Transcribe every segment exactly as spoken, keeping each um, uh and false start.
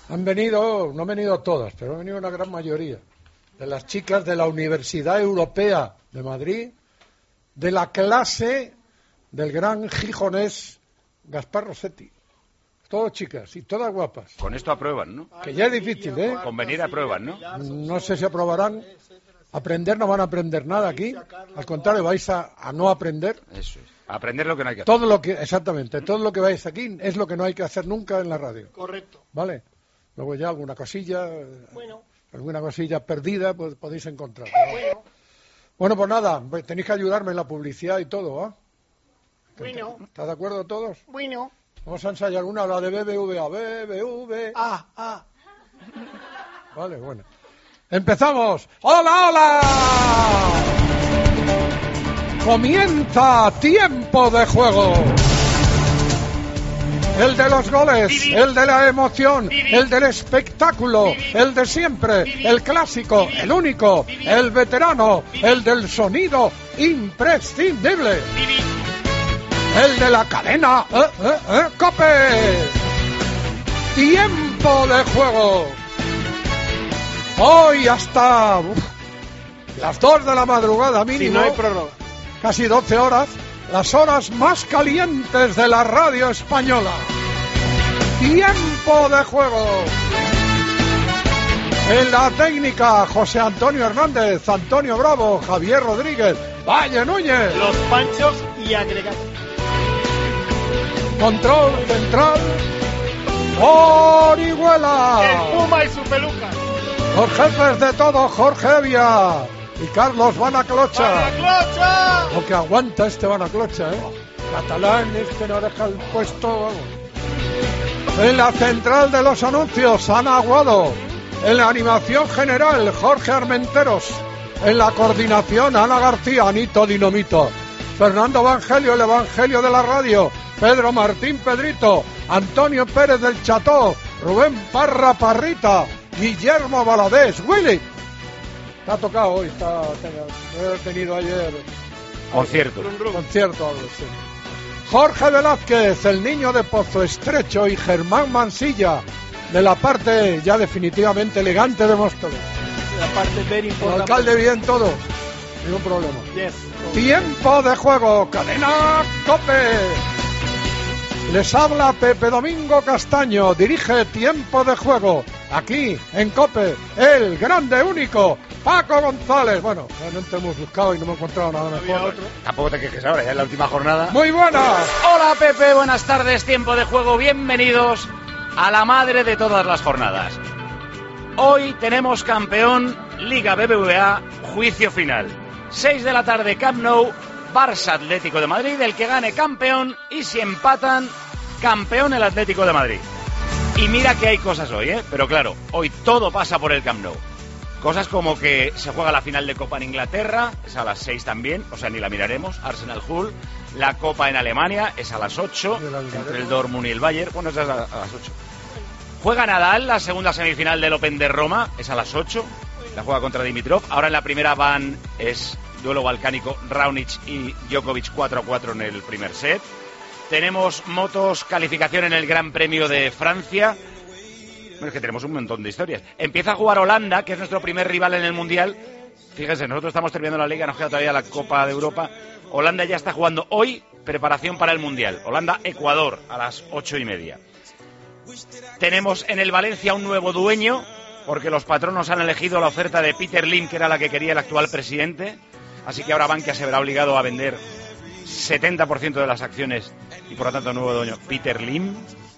Han venido, no han venido todas, pero han venido una gran mayoría de las chicas de la Universidad Europea de Madrid, de la clase del gran gijonés Gaspar Rossetti. Todas chicas y todas guapas. Con esto aprueban, ¿no? Que ya es difícil, ¿eh? Con venir aprueban, ¿no? No sé si aprobarán. Aprender no van a aprender nada aquí. Al contrario, vais a, a no aprender. Eso es. Aprender lo que no hay que hacer. Todo lo que, exactamente, todo lo que vais aquí es lo que no hay que hacer nunca en la radio. Correcto. ¿Vale? Luego ya alguna cosilla, bueno. alguna cosilla perdida, pues podéis encontrar. Bueno. Bueno, pues nada, tenéis que ayudarme en la publicidad y todo, ¿ah? ¿eh? Bueno. ¿Estás de acuerdo todos? Bueno. Vamos a ensayar una, la de B B V A. B B V A. Ah, ah. Vale, bueno. ¡Empezamos! ¡Hola, hola! Comienza Tiempo de Juego. El de los goles, el de la emoción, el del espectáculo, el de siempre, el clásico, el único, el veterano, el del sonido imprescindible. El de la cadena, eh, eh, eh, ¡COPE! Tiempo de Juego. Hoy hasta uf, las dos de la madrugada mínimo, si no hay prórroga, casi doce horas, las horas más calientes de la radio española. Tiempo de Juego. En la técnica, José Antonio Hernández, Antonio Bravo, Javier Rodríguez, Valle Núñez. Los Panchos y agregados. Control central, Orihuela. El Puma y su peluca. Los jefes de todo, Jorge Evia y Carlos Banaclocha. ¡Banaclocha! Lo que aguanta este Banaclocha, ¿eh? Catalán, este no deja el puesto, vamos. En la central de los anuncios, Ana Aguado. En la animación general, Jorge Armenteros. En la coordinación, Ana García, Anito Dinomito. Fernando Evangelio, el Evangelio de la radio. Pedro Martín Pedrito. Antonio Pérez del Cható. Rubén Parra Parrita. Guillermo Valadés. Willy. Te ha tocado hoy, está, he tenido ayer concierto. Concierto, algo, sí. Jorge Velázquez, el niño de Pozo Estrecho, y Germán Mansilla, de la parte ya definitivamente elegante de Móstoles. La parte very El alcalde bien todo, ningún problema. Yes. Tiempo de Juego, cadena COPE. Les habla Pepe Domingo Castaño, dirige Tiempo de Juego, aquí en COPE, el grande único, Paco González. Bueno, realmente hemos buscado y no hemos encontrado nada mejor. Tampoco te quejes ahora, ya es la última jornada. Muy buenas. Hola Pepe, buenas tardes, Tiempo de Juego, bienvenidos a la madre de todas las jornadas. Hoy tenemos campeón, Liga B B V A, juicio final. seis de la tarde, Camp Nou, Barça Atlético de Madrid, el que gane campeón, y si empatan, campeón el Atlético de Madrid. Y mira que hay cosas hoy, ¿eh? Pero claro, hoy todo pasa por el Camp Nou. Cosas como que se juega la final de Copa en Inglaterra, es a las seis también, o sea, ni la miraremos, Arsenal Hull. La Copa en Alemania es a las ocho, entre el Dortmund y el Bayern, bueno, es a, a las ocho. Juega Nadal, la segunda semifinal del Open de Roma, es a las ocho, la juega contra Dimitrov. Ahora en la primera van, es duelo balcánico, Raonic y Djokovic cuatro a cuatro en el primer set. Tenemos motos, calificación en el Gran Premio de Francia. Bueno, es que tenemos un montón de historias. Empieza a jugar Holanda, que es nuestro primer rival en el Mundial. Fíjense, nosotros estamos terminando la Liga, nos queda todavía la Copa de Europa. Holanda ya está jugando hoy, preparación para el Mundial. Holanda-Ecuador, a las ocho y media. Tenemos en el Valencia un nuevo dueño, porque los patronos han elegido la oferta de Peter Lim, que era la que quería el actual presidente. Así que ahora Bankia se verá obligado a vender setenta por ciento de las acciones y por lo tanto nuevo dueño Peter Lim.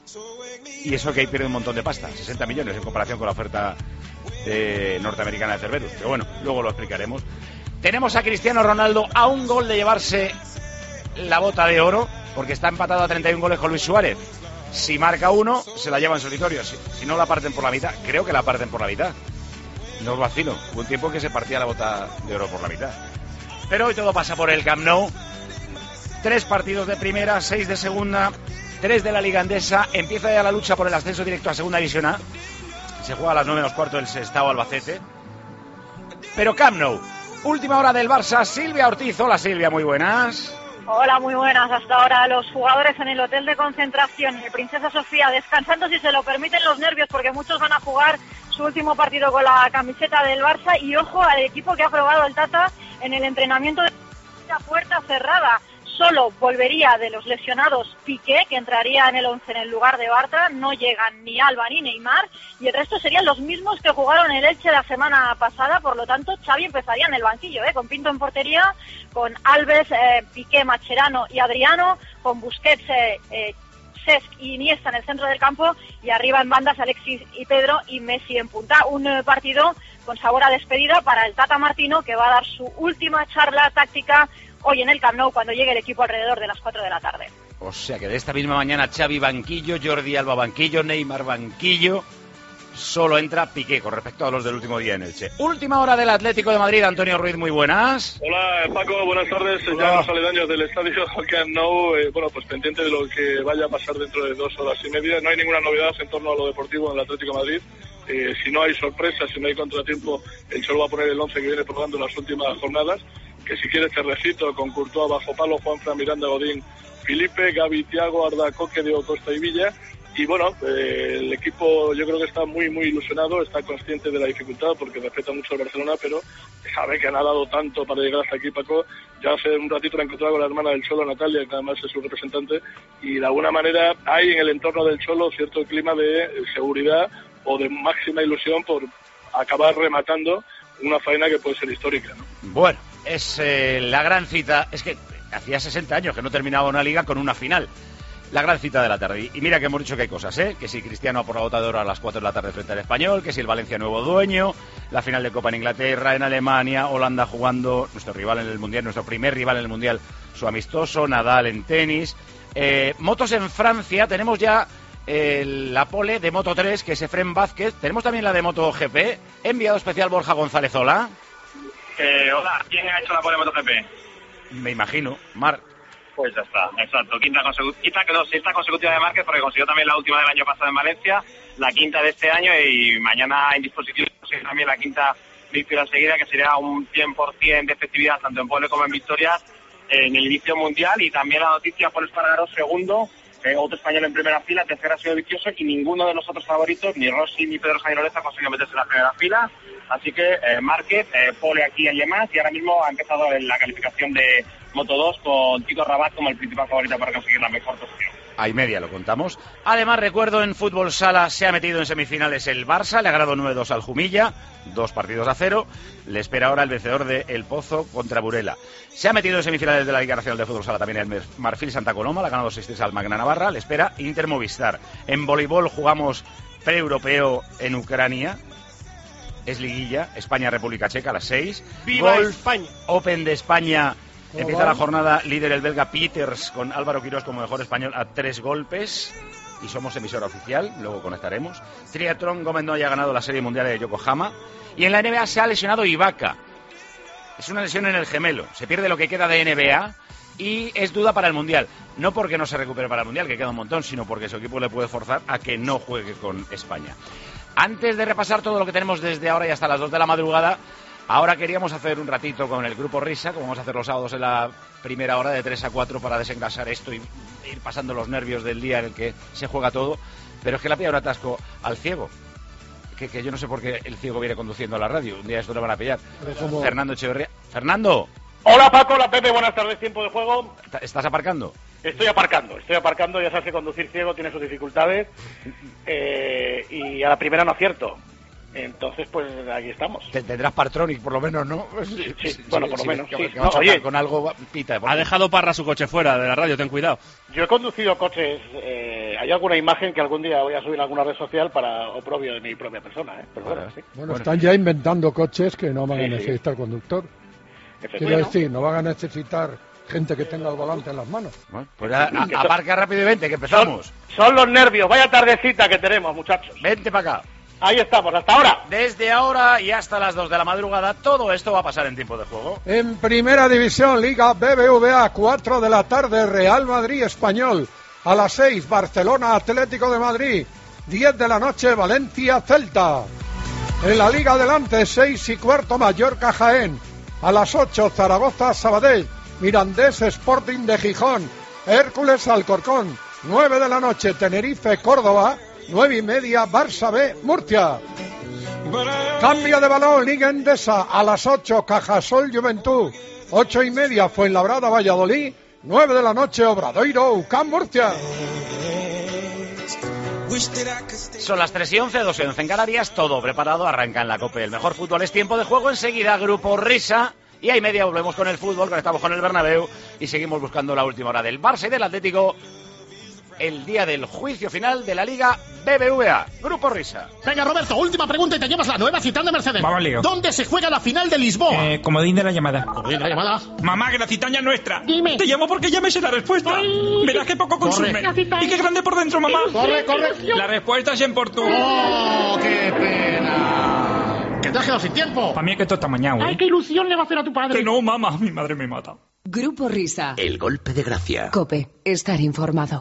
Y eso que ahí pierde un montón de pasta, sesenta millones en comparación con la oferta eh, norteamericana de Cerberus. Pero bueno, luego lo explicaremos. Tenemos a Cristiano Ronaldo a un gol de llevarse la bota de oro, porque está empatado a treinta y uno goles con Luis Suárez. Si marca uno, se la lleva en solitario. Si, si no la parten por la mitad, creo que la parten por la mitad. No os vacilo, hubo un tiempo que se partía la bota de oro por la mitad. Pero hoy todo pasa por el Camp Nou. Tres partidos de primera, seis de segunda, tres de la Liga Endesa. Empieza ya la lucha por el ascenso directo a Segunda División A. Se juega a las nueve menos cuarto del Sestao Albacete. Pero Camp Nou, última hora del Barça, Silvia Ortiz. Hola Silvia, muy buenas. Hola, muy buenas. Hasta ahora los jugadores en el hotel de concentración de Princesa Sofía descansando, si se lo permiten, los nervios, porque muchos van a jugar su último partido con la camiseta del Barça. Y ojo al equipo que ha probado el Tata en el entrenamiento de la puerta cerrada. Solo volvería de los lesionados Piqué, que entraría en el once en el lugar de Bartra. No llegan ni Alba ni Neymar, y el resto serían los mismos que jugaron el Elche la semana pasada. Por lo tanto, Xavi empezaría en el banquillo, ¿eh? Con Pinto en portería, con Alves, eh, Piqué, Mascherano y Adriano, con Busquets, eh, eh, Cesc y Iniesta en el centro del campo, y arriba en bandas Alexis y Pedro y Messi en punta. Un eh, partido con sabor a despedida para el Tata Martino, que va a dar su última charla táctica hoy en el Camp Nou cuando llegue el equipo alrededor de las cuatro de la tarde. O sea que de esta misma mañana Xavi banquillo, Jordi Alba banquillo, Neymar banquillo, solo entra Piqué con respecto a los del último día en Elche. Última hora del Atlético de Madrid, Antonio Ruiz, muy buenas. Hola Paco, buenas tardes. Hola. Ya los aledaños del estadio Camp Nou, eh, bueno, pues pendiente de lo que vaya a pasar dentro de dos horas y media. No hay ninguna novedad en torno a lo deportivo en el Atlético de Madrid. Eh, si no hay sorpresas, si no hay contratiempo, el Cholo va a poner el once que viene probando en las últimas jornadas. Que si quieres te recito: con Courtois bajo palo, Juanfran, Miranda, Godín, Felipe, Gavi, Thiago, Arda, Coque, Diego Costa y Villa. Y bueno, eh, el equipo yo creo que está muy muy ilusionado, está consciente de la dificultad porque respeta mucho al Barcelona, pero sabe que han dado tanto para llegar hasta aquí, Paco. Ya hace un ratito la he encontrado con la hermana del Cholo, Natalia, que además es su representante, y de alguna manera hay en el entorno del Cholo cierto clima de seguridad o de máxima ilusión por acabar rematando una faena que puede ser histórica, ¿no? Bueno, es eh, la gran cita. Es que hacía sesenta años que no terminaba una liga con una final. La gran cita de la tarde. Y mira que hemos dicho que hay cosas, ¿eh? Que si Cristiano por la bota de oro a las cuatro de la tarde frente al Español, que si el Valencia nuevo dueño, la final de Copa en Inglaterra, en Alemania, Holanda jugando, nuestro rival en el Mundial, nuestro primer rival en el Mundial, su amistoso, Nadal en tenis. Eh, motos en Francia, tenemos ya eh, la pole de Moto tres, que es Efrén Vázquez. Tenemos también la de Moto G P. Enviado especial Borja González, hola. Eh, hola, ¿quién ha hecho la pole de MotoGP? Me imagino, Marc. Pues ya está, exacto, quinta consecutiva, quinta, no, sexta consecutiva de Márquez, porque consiguió también la última del año pasado en Valencia, la quinta de este año, y mañana en disposición también la quinta victoria seguida, que sería un cien por ciento de efectividad tanto en pole como en victorias en el inicio mundial. Y también la noticia: Pol Espargaró segundo, eh, otro español en primera fila, tercera ha sido vicioso, y ninguno de los otros favoritos, ni Rossi ni Pedro Jairo Leza, consiguió meterse en la primera fila. Así que eh, Márquez, eh, pole aquí y más, y ahora mismo ha empezado en la calificación de Moto dos con Tito Rabat como el principal favorito para conseguir la mejor posición. A y media lo contamos. Además, recuerdo, en fútbol sala se ha metido en semifinales el Barça, le ha ganado nueve dos al Jumilla, dos partidos a cero. Le espera ahora el vencedor de El Pozo contra Burela. Se ha metido en semifinales de la Liga Nacional de Fútbol Sala también el Marfil Santa Coloma, le ha ganado seis tres al Magna Navarra. Le espera Inter Movistar. En voleibol jugamos pre-europeo en Ucrania. Es liguilla, España-República Checa a las seis. ¡Viva Golf, España! Open de España. ¿Cómo Empieza va? la jornada, líder el belga Peters, con Álvaro Quirós como mejor español a tres golpes. Y somos emisora oficial, luego conectaremos. Triatlón, Gómez no haya ganado la Serie Mundial de Yokohama. Y en la N B A se ha lesionado Ibaka. Es una lesión en el gemelo. Se pierde lo que queda de N B A y es duda para el Mundial. No porque no se recupere para el Mundial, que queda un montón, sino porque su equipo le puede forzar a que no juegue con España. Antes de repasar todo lo que tenemos desde ahora y hasta las dos de la madrugada, ahora queríamos hacer un ratito con el Grupo Risa, como vamos a hacer los sábados en la primera hora de tres a cuatro para desengrasar esto y ir pasando los nervios del día en el que se juega todo. Pero es que le ha pillado un atasco al ciego, que, que yo no sé por qué el ciego viene conduciendo a la radio. Un día esto lo van a pillar. ¿Cómo? Fernando Echeverría. Fernando, Hola Paco, hola Pepe, buenas tardes, tiempo de juego. ¿estás aparcando? Estoy aparcando, estoy aparcando, ya sabes que conducir ciego tiene sus dificultades eh, y a la primera no acierto. Entonces, pues aquí estamos. Te- Tendrás Partronic, por lo menos, ¿no? Sí, sí, bueno, por lo menos, que- sí. que va a No, chocar oye. con algo, pita. Ha dejado Parra su coche fuera de la radio, ten cuidado. Yo he conducido coches, eh, hay alguna imagen que algún día voy a subir a alguna red social para oprobio de mi propia persona, ¿eh? Pero bueno, sí. Bueno, están ya inventando coches que no van a Sí, sí. necesitar conductor. Quiero Efectivamente. decir, no van a necesitar gente que tenga el volante en las manos. Bueno, pues a- a- aparca rápido y vente, que empezamos. Son los nervios, vaya tardecita que tenemos, muchachos. Vente para acá. Ahí estamos, hasta ahora. Desde ahora y hasta las dos de la madrugada, todo esto va a pasar en tiempo de juego. En Primera División, Liga B B V A, cuatro de la tarde, Real Madrid Español. A las seis, Barcelona Atlético de Madrid. diez de la noche, Valencia Celta. En la Liga Adelante, seis y cuarto, Mallorca Jaén. A las ocho, Zaragoza Sabadell. Mirandés Sporting de Gijón, Hércules Alcorcón, nueve de la noche Tenerife Córdoba, nueve y media Barça B Murcia. Cambio de balón, Liga Endesa, a las ocho Cajasol Juventud, ocho y media Fuenlabrada Valladolid, nueve de la noche Obradoiro U C A M Murcia. Son las tres y once, dos y once en Canarias, todo preparado, arranca en la COPE. El mejor fútbol es tiempo de juego, enseguida Grupo Risa, y ahí media volvemos con el fútbol, conectamos con el Bernabéu y seguimos buscando la última hora del Barça y del Atlético, el día del juicio final de la Liga B B V A. Grupo Risa. Venga, Roberto, última pregunta y te llevas la nueva Citroën de Mercedes. Vamos, lío. ¿Dónde se juega la final de Lisboa? Eh, comodín de la llamada. Comodín de la llamada. Mamá, que la Citroën ya es nuestra. Dime. Te llamo porque ya me sé la respuesta. Ay. Verás que poco consume. Y qué grande por dentro, mamá. Corre, corre. La respuesta es en portugués. ¡Oh, qué pena! Que te has quedado sin tiempo. Para mí es que esto está mañana, Ay, ¿eh? qué ilusión le va a hacer a tu padre. Que no, mamá, mi madre me mata. Grupo Risa. El golpe de gracia. COPE. Estar informado.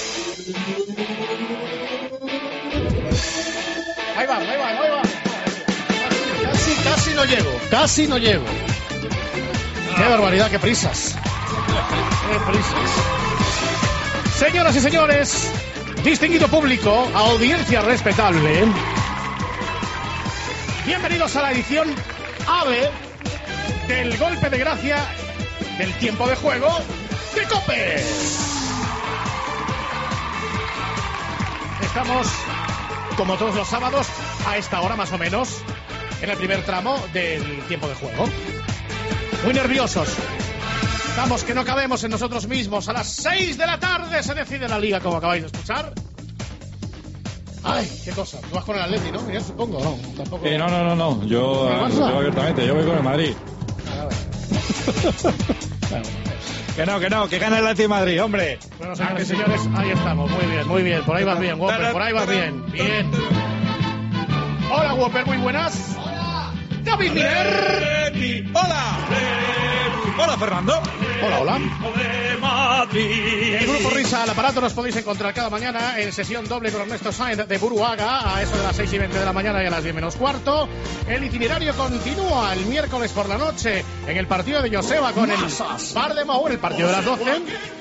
Ahí va, ahí va, ahí va. Casi, casi no llego. Casi no llego. Qué barbaridad, qué prisas. Qué prisas. Señoras y señores, distinguido público, audiencia respetable, bienvenidos a la edición AVE del golpe de gracia del tiempo de juego de COPE. Estamos, como todos los sábados, a esta hora más o menos, en el primer tramo del tiempo de juego. Muy nerviosos. Estamos que no cabemos en nosotros mismos. A las seis de la tarde se decide la liga, como acabáis de escuchar. Ay, qué cosa. Tú vas con el Atleti, ¿no? Mira, supongo, ¿no? Tampoco... Eh, no, no, no, no. Yo, ¿El Barça? yo abiertamente, yo voy con el Madrid. Claro. Que no, que no, que gana el Atleti de Madrid, hombre. Bueno, señores y señores, ahí estamos. Muy bien, muy bien. Por ahí vas bien, Whopper. Por ahí vas bien. Bien. Hola, Whopper. Muy buenas. Hola. David Miller. Hola. Hola, Fernando. Hola, hola. El Grupo Risa al aparato nos podéis encontrar cada mañana en sesión doble con Ernesto Sainz de Buruaga a eso de las seis y veinte de la mañana y a las diez menos cuarto. El itinerario continúa el miércoles por la noche en el partido de Joseba con el Bar de Mou, en el partido de las doce.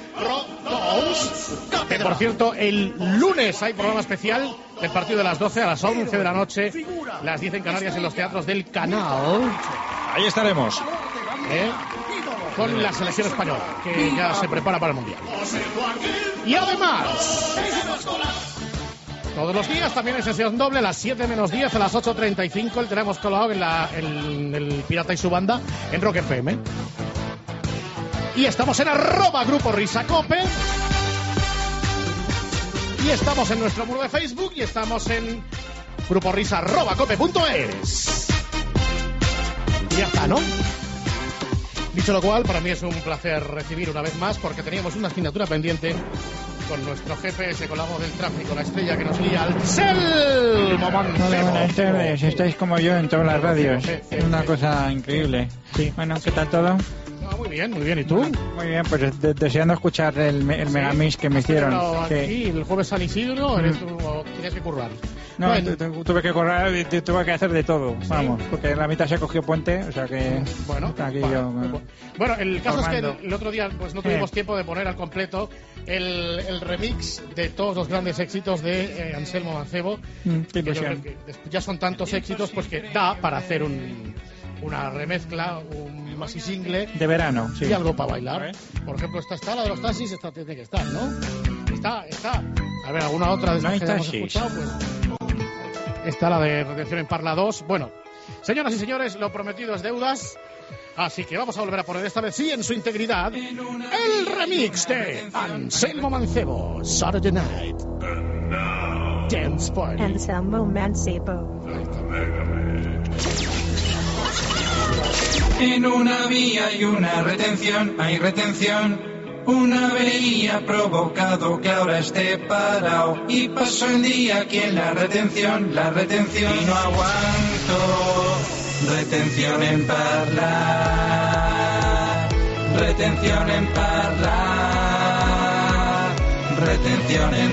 Que por cierto, el lunes hay programa especial del partido de las doce a las once de la noche, las diez en Canarias en los teatros del Canal. Ahí estaremos. ¿Eh? Con la selección española, que ya se prepara para el Mundial. Y además, todos los días también en sesión doble, a las siete menos diez, a las ocho treinta y cinco, el tenemos colgado en, la, en el Pirata y su banda, en Rock F M. Y estamos en arroba Grupo Risa Cope. Y estamos en nuestro muro de Facebook y estamos en gruporisa arroba cope punto es. Y ya está, ¿no? Dicho lo cual, para mí es un placer recibir una vez más, porque teníamos una asignatura pendiente con nuestro G P S, con la voz del tráfico, la estrella que nos guía al Selmo Mancebo. Hola, buenas tardes. Estáis como yo en todas las radios. Es una cosa increíble. Sí. Bueno, ¿qué tal todo? Ah, muy bien, muy bien. ¿Y tú? Muy bien, pues de- deseando escuchar el, el ¿Sí? megamix que me hicieron. Pero aquí, Que- el jueves San Isidro, eres tú, o tenías que currar. No, Bueno. tu- tu- tuve que correr y tu- tuve que hacer de todo, vamos, porque la mitad se cogió puente, o sea que... Bueno, aquí vale. yo... Bueno, el caso es Formando. que el, el otro día pues no Sí. tuvimos tiempo de poner al completo el, el remix de todos los grandes éxitos de eh, Anselmo Mancebo. Mm, qué Que yo ilusión. creo que ya son tantos éxitos pues que da para hacer un, una remezcla, un maxi single De verano, sí. y algo para bailar. A ver. Por ejemplo, esta está, la de los taxis, esta tiene que estar, ¿no? Está, está. A ver, alguna otra de No esas hay que hayamos taxis. escuchado, pues... Está la de Redención en Parla dos. Bueno, señoras y señores, lo prometido es deudas. Así que vamos a volver a poner esta vez sí en su integridad el remix de Anselmo Mancebo, Saturday Night Dance Party. Anselmo Mancebo. En una vía hay una retención, hay retención. Una avería ha provocado que ahora esté parado. Y pasó el día aquí en la retención, la retención. Y no aguanto, retención en Parla. Retención en Parla. Retención en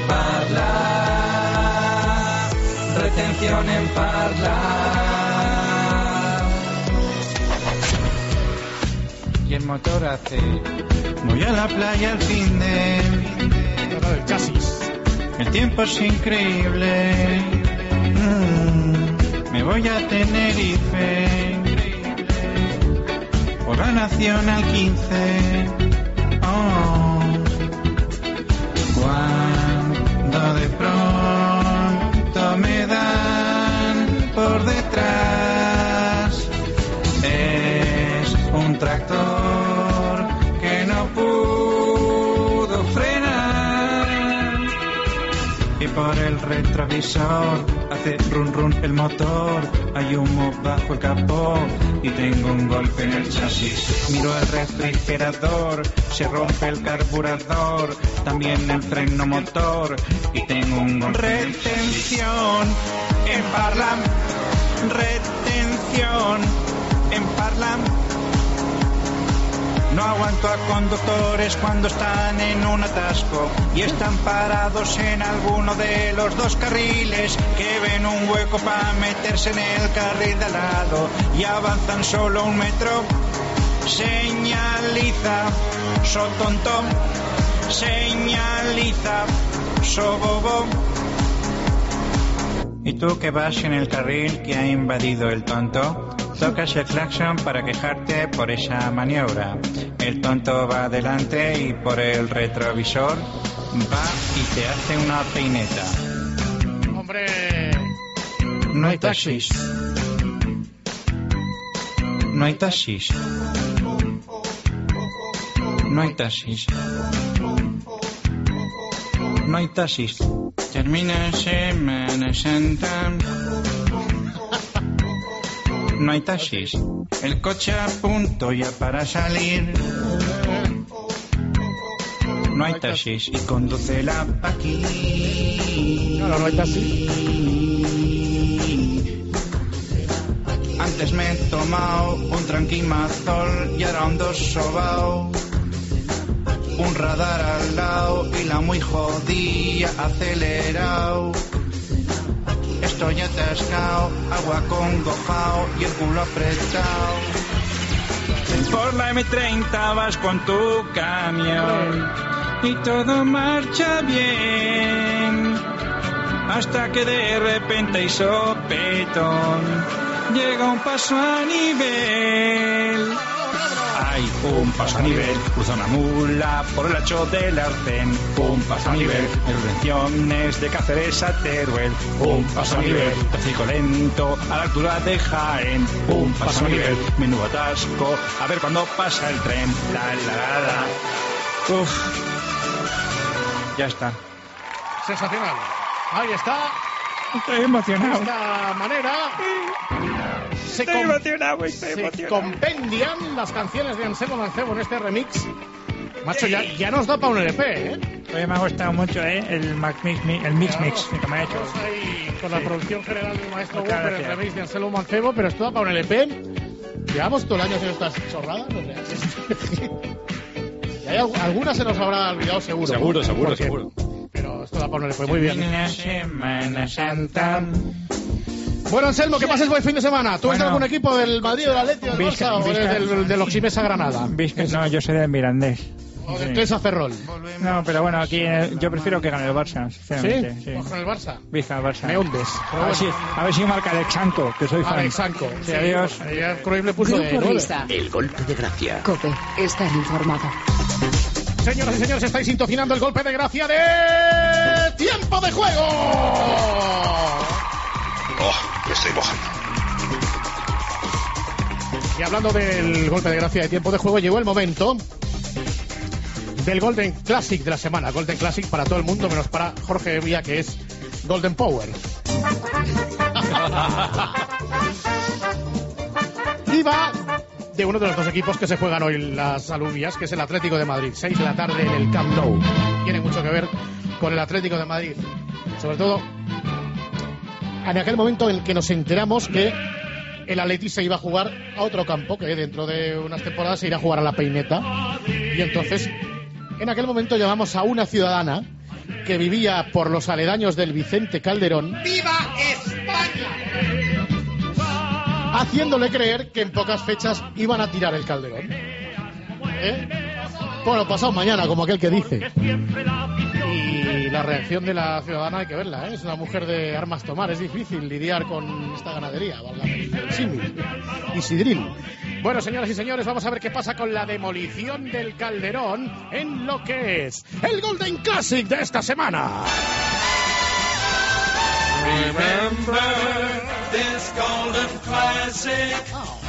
Parla. Retención en Parla. y el motor hace. Voy a la playa al fin de. El chasis. El tiempo es increíble. Mm, me voy a Tenerife. Por la Nacional quince. Oh. Cuando de pronto me dan por detrás, es un tractor que no pudo frenar, y por el retrovisor hace run run el motor, hay humo bajo el capó y tengo un golpe en el chasis. Miro el refrigerador, se rompe el carburador, también el freno motor y tengo un golpe en el chasis. Retención en Parlam, retención en Parlam. No aguanto a conductores cuando están en un atasco y están parados en alguno de los dos carriles, que ven un hueco para meterse en el carril de al lado y avanzan solo un metro. Señaliza, so tonto, señaliza, so bobo. ¿Y tú que vas en el carril que ha invadido el tonto? Tocas el claxon para quejarte por esa maniobra. El tonto va adelante y por el retrovisor va y te hace una peineta. Hombre, no hay taxis. No hay taxis. No hay taxis. No hay taxis. Termina Semana Santa. No hay taxis. El coche a punto ya para salir. No hay taxis y conduce la aquí. Claro, no hay taxis. Antes me he tomado un tranquimazol y ahora un dos sobao. Un radar al lado y la muy jodida acelerado. Estoy atascado, agua congojao y el culo apretado. Por la eme treinta vas con tu camión y todo marcha bien, hasta que de repente hay sopetón, llega un paso a nivel. Hay un paso a nivel, cruza una mula por el hacho del Arcén. Un paso a nivel, retenciones de Cáceres a Teruel. Un paso a nivel, tráfico lento a la altura de Jaén. Un paso a nivel, menudo atasco, a ver cuándo pasa el tren. La la la la. Uf, ya está. Sensacional. Ahí está. Estoy emocionado. De esta manera se, estoy com emocionado, estoy se emocionado. compendian las canciones de Anselmo Mancebo en este remix. Macho, ya, ya nos da para un L P, ¿eh? Oye, me ha gustado mucho, ¿eh? El, Mac mix, el mix claro, mix que me ha hecho. Ahí con la Sí. producción general del maestro Muchas Walker, el gracias. remix de Anselmo Mancebo, pero esto da para un L P. Llevamos todo el año haciendo estas chorradas, no sé. Y hay al- algunas se nos habrá olvidado seguro. Seguro, ¿no? seguro, Porque- seguro. Pero esto da para un L P, muy bien. Termina Semana Santa. Bueno, Anselmo, que pases buen fin de semana. ¿Tú eres de Bueno. algún equipo del Madrid, del Atleti o del Vizca- Barça o eres Vizca- del, del Oximesa Granada? Vizca- no, yo soy del Mirandés. O del Sí. Tensa Ferrol. No, pero bueno, aquí eh, yo prefiero que gane el Barça, ¿Sí? sinceramente. Sí. Pues con el Barça. Vizca, el Barça. Me hundes. A ver, si, a ver si marca Alexanco, que soy fan. Alexanco. Sí, adiós. Ayer Cruyff le puso de Grupo nueve. Risa. El golpe de gracia. Cope, estar informado. Señoras y señores, estáis sintonizando el golpe de gracia de tiempo de juego. Oh, me estoy mojando. Y hablando del golpe de gracia de tiempo de juego, llegó el momento del Golden Classic de la semana. Golden Classic para todo el mundo, menos para Jorge Villa, que es Golden Power. Y va de uno de los dos equipos que se juegan hoy las alubias, que es el Atlético de Madrid. seis de la tarde en el Camp Nou. Tiene mucho que ver con el Atlético de Madrid. Sobre todo en aquel momento en el que nos enteramos que el Atleti se iba a jugar a otro campo, que dentro de unas temporadas se irá a jugar a la Peineta. Y entonces, en aquel momento llamamos a una ciudadana que vivía por los aledaños del Vicente Calderón, ¡Viva España! haciéndole creer que en pocas fechas iban a tirar el Calderón. ¿Eh? Bueno, pasado mañana, como aquel que dice. Y la reacción de la ciudadana hay que verla, ¿eh? Es una mujer de armas tomar, es difícil lidiar con esta ganadería, valga el símil. Y sidril. Bueno, señoras y señores, vamos a ver qué pasa con la demolición del Calderón en lo que es el Golden Classic de esta semana. Remember this Golden Classic.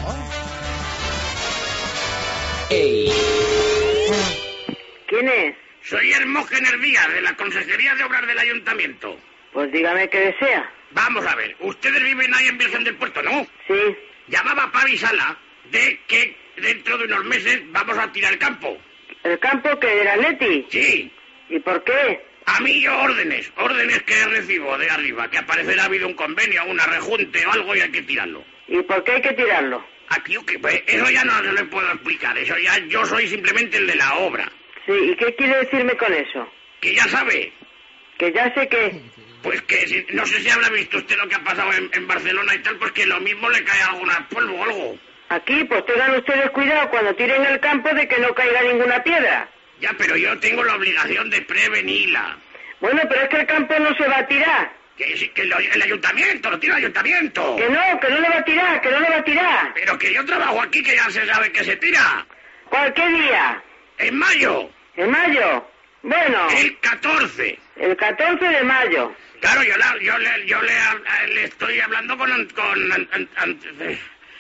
¿Quién es? Soy Hermógenes Díaz, de la Consejería de Obras del Ayuntamiento. Pues dígame qué desea. Vamos a ver, ustedes viven ahí en Virgen del Puerto, ¿no? Sí. Llamaba para avisarla de que dentro de unos meses vamos a tirar el campo. ¿El campo que del Atleti? Sí. ¿Y por qué? A mí yo órdenes, órdenes que recibo de arriba, que aparecerá ha habido un convenio, una rejunte o algo y hay que tirarlo. ¿Y por qué hay que tirarlo? Aquí, pues, eso ya no se lo puedo explicar, eso ya yo soy simplemente el de la obra. Sí, ¿y qué quiere decirme con eso? Que ya sabe. Que ya sé que... Pues que si, no sé si habrá visto usted lo que ha pasado en, en Barcelona y tal, pues que lo mismo le cae alguna polvo o algo. Aquí, pues tengan ustedes cuidado cuando tiren el campo de que no caiga ninguna piedra. Ya, pero yo tengo la obligación de prevenirla. Bueno, pero es que el campo no se va a tirar. Que, que lo, el ayuntamiento, lo tira el ayuntamiento. Que no, que no lo va a tirar, que no lo va a tirar. Pero que yo trabajo aquí, que ya se sabe que se tira. ¿Cuál, qué día? En mayo. ¿En mayo? Bueno. El catorce. El catorce de mayo. Claro, yo, la, yo, le, yo le, le estoy hablando con... con an, an, an, de,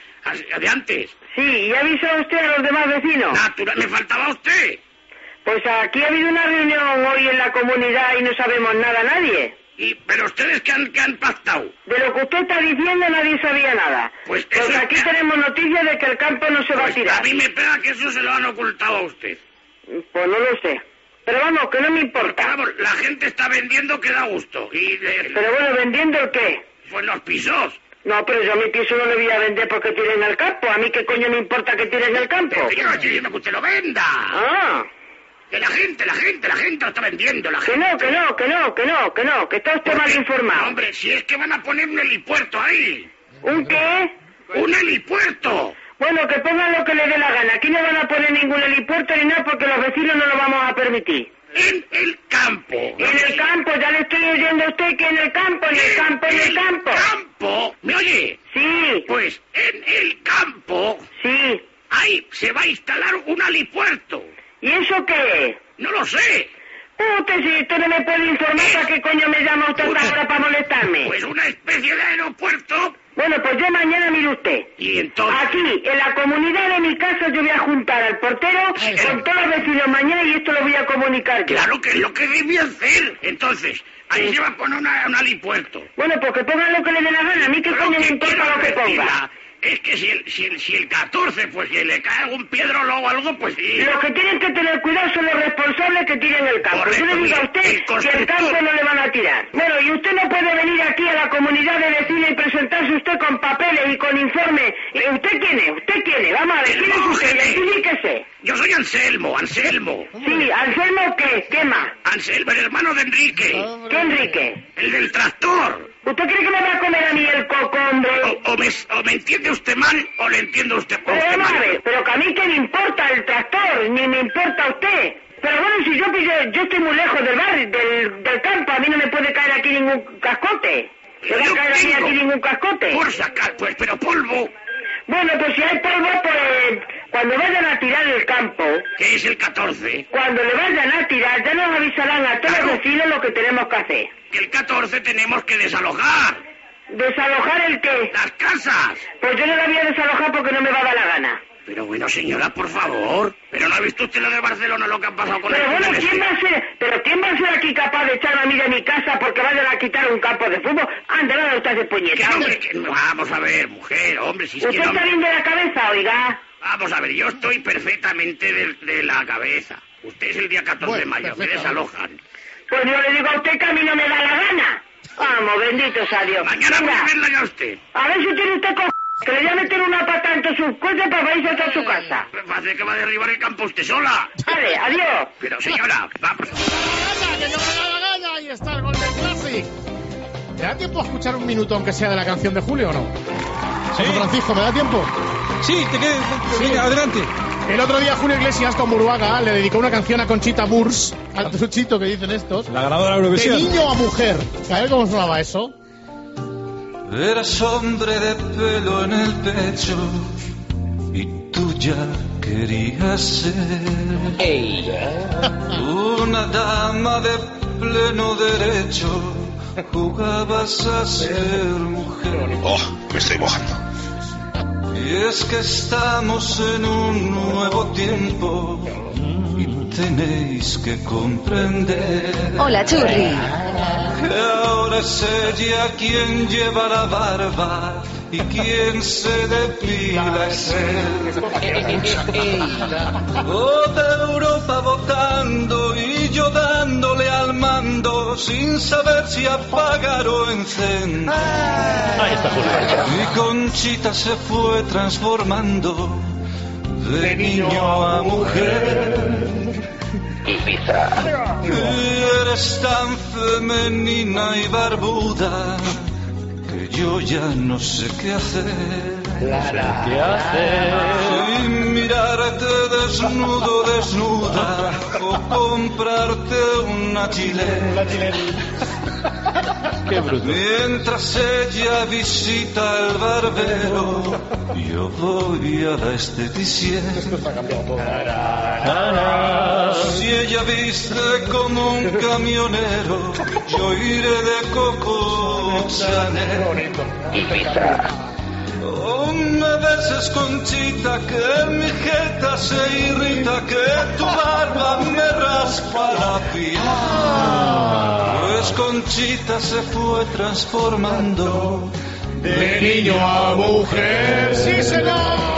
de antes. Sí, ¿y avisó usted a los demás vecinos? Natural, me faltaba usted. Pues aquí ha habido una reunión hoy en la comunidad y no sabemos nada nadie. Y, pero ustedes que han, que han pactado. De lo que usted está diciendo nadie sabía nada. Pues Porque eso aquí es... tenemos noticias de que el campo no se pues va a tirar. A mí me pega que eso se lo han ocultado a usted. Pues no lo sé. Pero vamos, que no me importa. Porque, vamos, la gente está vendiendo que da gusto. Y de... Pero bueno, ¿vendiendo el qué? Pues los pisos. No, pero yo mi piso no lo voy a vender porque tiren el campo. A mí qué coño me importa que tiren el campo. Pero yo no estoy diciendo que usted lo venda. Ah. Que la gente, la gente, la gente lo está vendiendo, la que gente. No, que no, que no, que no, que no, que está usted mal informado. No, hombre, si es que van a poner un helipuerto ahí. ¿Un qué? Un helipuerto. Bueno, que pongan lo que les dé la gana. Aquí no van a poner ningún helipuerto ni nada porque los vecinos no lo vamos a permitir. En el campo. En el campo, ya le estoy oyendo a usted que en el campo, en el campo, en el campo. ¿Campo? ¿Me oye? Sí. Pues en el campo. Sí. Ahí se va a instalar un helipuerto. ¿Y eso qué es? No lo sé. Usted, si usted no me puede informar, ¿para qué coño me llama usted hasta ahora para molestarme? Pues una especie de aeropuerto. Bueno, pues yo mañana mire usted. ¿Y entonces? Aquí, en la comunidad de mi casa, yo voy a juntar al portero Ay, con todos los vecinos mañana y esto lo voy a comunicar yo. Claro que es lo que debía hacer. Entonces, ahí sí. Se va a poner una, un helipuerto. Bueno, pues que pongan lo que le dé la gana. A mí qué coño me importa lo que ponga. Es que si el, si el, si el catorce, pues si le cae algún piedrolo o algo, pues sí. Los que tienen que tener cuidado son los responsables que tiren el campo. Correcto, yo le digo a usted el que el campo no le van a tirar. Bueno, y usted no puede venir aquí a la comunidad de vecinos y presentarse usted con papeles y con informes. ¿Usted quién es? ¿Usted quién es? Vamos a ver, ¿quién es usted? Identifíquese. Yo soy Anselmo, Anselmo. Sí, ¿Anselmo qué? ¿Qué más? Anselmo, el hermano de Enrique. ¿Qué Enrique? El del tractor. ¿Usted cree que me va a comer a mí el coco, hombre? O, o, me, o me entiende usted mal o le entiendo usted, pero usted vamos mal. A ver, pero que a mí que me importa el tractor, ni me importa usted. Pero bueno, si yo, yo, yo estoy muy lejos del barrio, del, del campo, a mí no me puede caer aquí ningún cascote. ¿Me va a caer a mí aquí ningún cascote? Por sacar, pues, pero polvo. Bueno, pues si hay polvo, pues cuando vayan a tirar el campo... Que es el catorce. Cuando le vayan a tirar, ya nos avisarán a todos claro. los vecinos lo que tenemos que hacer. Que el catorce tenemos que desalojar. ¿Desalojar el qué? Las casas. Pues yo no la voy a desalojar porque no me va a dar la gana. Pero bueno, señora, por favor. ¿Pero no ha visto usted lo de Barcelona, lo que ha pasado con pero el bueno, túnel ¿quién este? va a ser? ¿Pero quién va a ser aquí capaz de echarme a mí de mi casa porque vayan a quitar un campo de fútbol? Ande, no usted de puñeta. ¿Qué hombre? Que... Vamos a ver, mujer, hombre, si es ¿Usted que no... está bien de la cabeza, oiga? Vamos a ver, yo estoy perfectamente de, de la cabeza. Usted es el día catorce bueno, de mayo, me desalojan. Pues yo le digo a usted que a mí no me da la gana. Vamos, bendito sea Dios. Mañana voy a verla ya a usted. A ver si tiene usted co... que le voy a meter una pata entre sus coches para irse hasta su casa. Va a hacer que va a derribar el campo usted sola. Vale, adiós. Pero señora, vamos. ¡Que yo me da la gana! Ahí está el Golden Classic. ¿Me da tiempo a escuchar un minuto, aunque sea de la canción de Julio, o no? Sí. Francisco, ¿me da tiempo? Sí, te quedas. Sí, adelante. El otro día Julio Iglesias con Burbaga le dedicó una canción a Conchita Wurst, al truchito que dicen estos. La ganadora de Eurovisión. De niño a mujer. ¿Sabes cómo sonaba eso? Eras hombre de pelo en el pecho y tú ya querías ser una dama de pleno derecho. Jugabas a ser mujer. Oh, me estoy mojando. Y es que estamos en un nuevo tiempo y tenéis que comprender. Hola, Churri. Que ahora es ella quien lleva la barba y quien se depila es él. Toda Europa votando y yo dándole al mando sin saber si apagar o encender. Ahí está Julio. Y Conchita se fue transformando de niño a mujer. Ibiza. Y eres tan femenina y barbuda que yo ya no sé qué hacer. Clara. ¿Qué hacer? Si mirarte desnudo, desnuda, o comprarte una chilena. Qué bruto. Mientras ella visita el barbero, yo voy a la esteticien. Esto está cambiado todo. Si ella viste como un camionero, yo iré de Coco Chanel. Ibiza. Oh, me beses, Conchita, que mi jeta se irrita, que tu barba me raspa la piel. Pues Conchita se fue transformando De niño a mujer. ¡Sí, señor!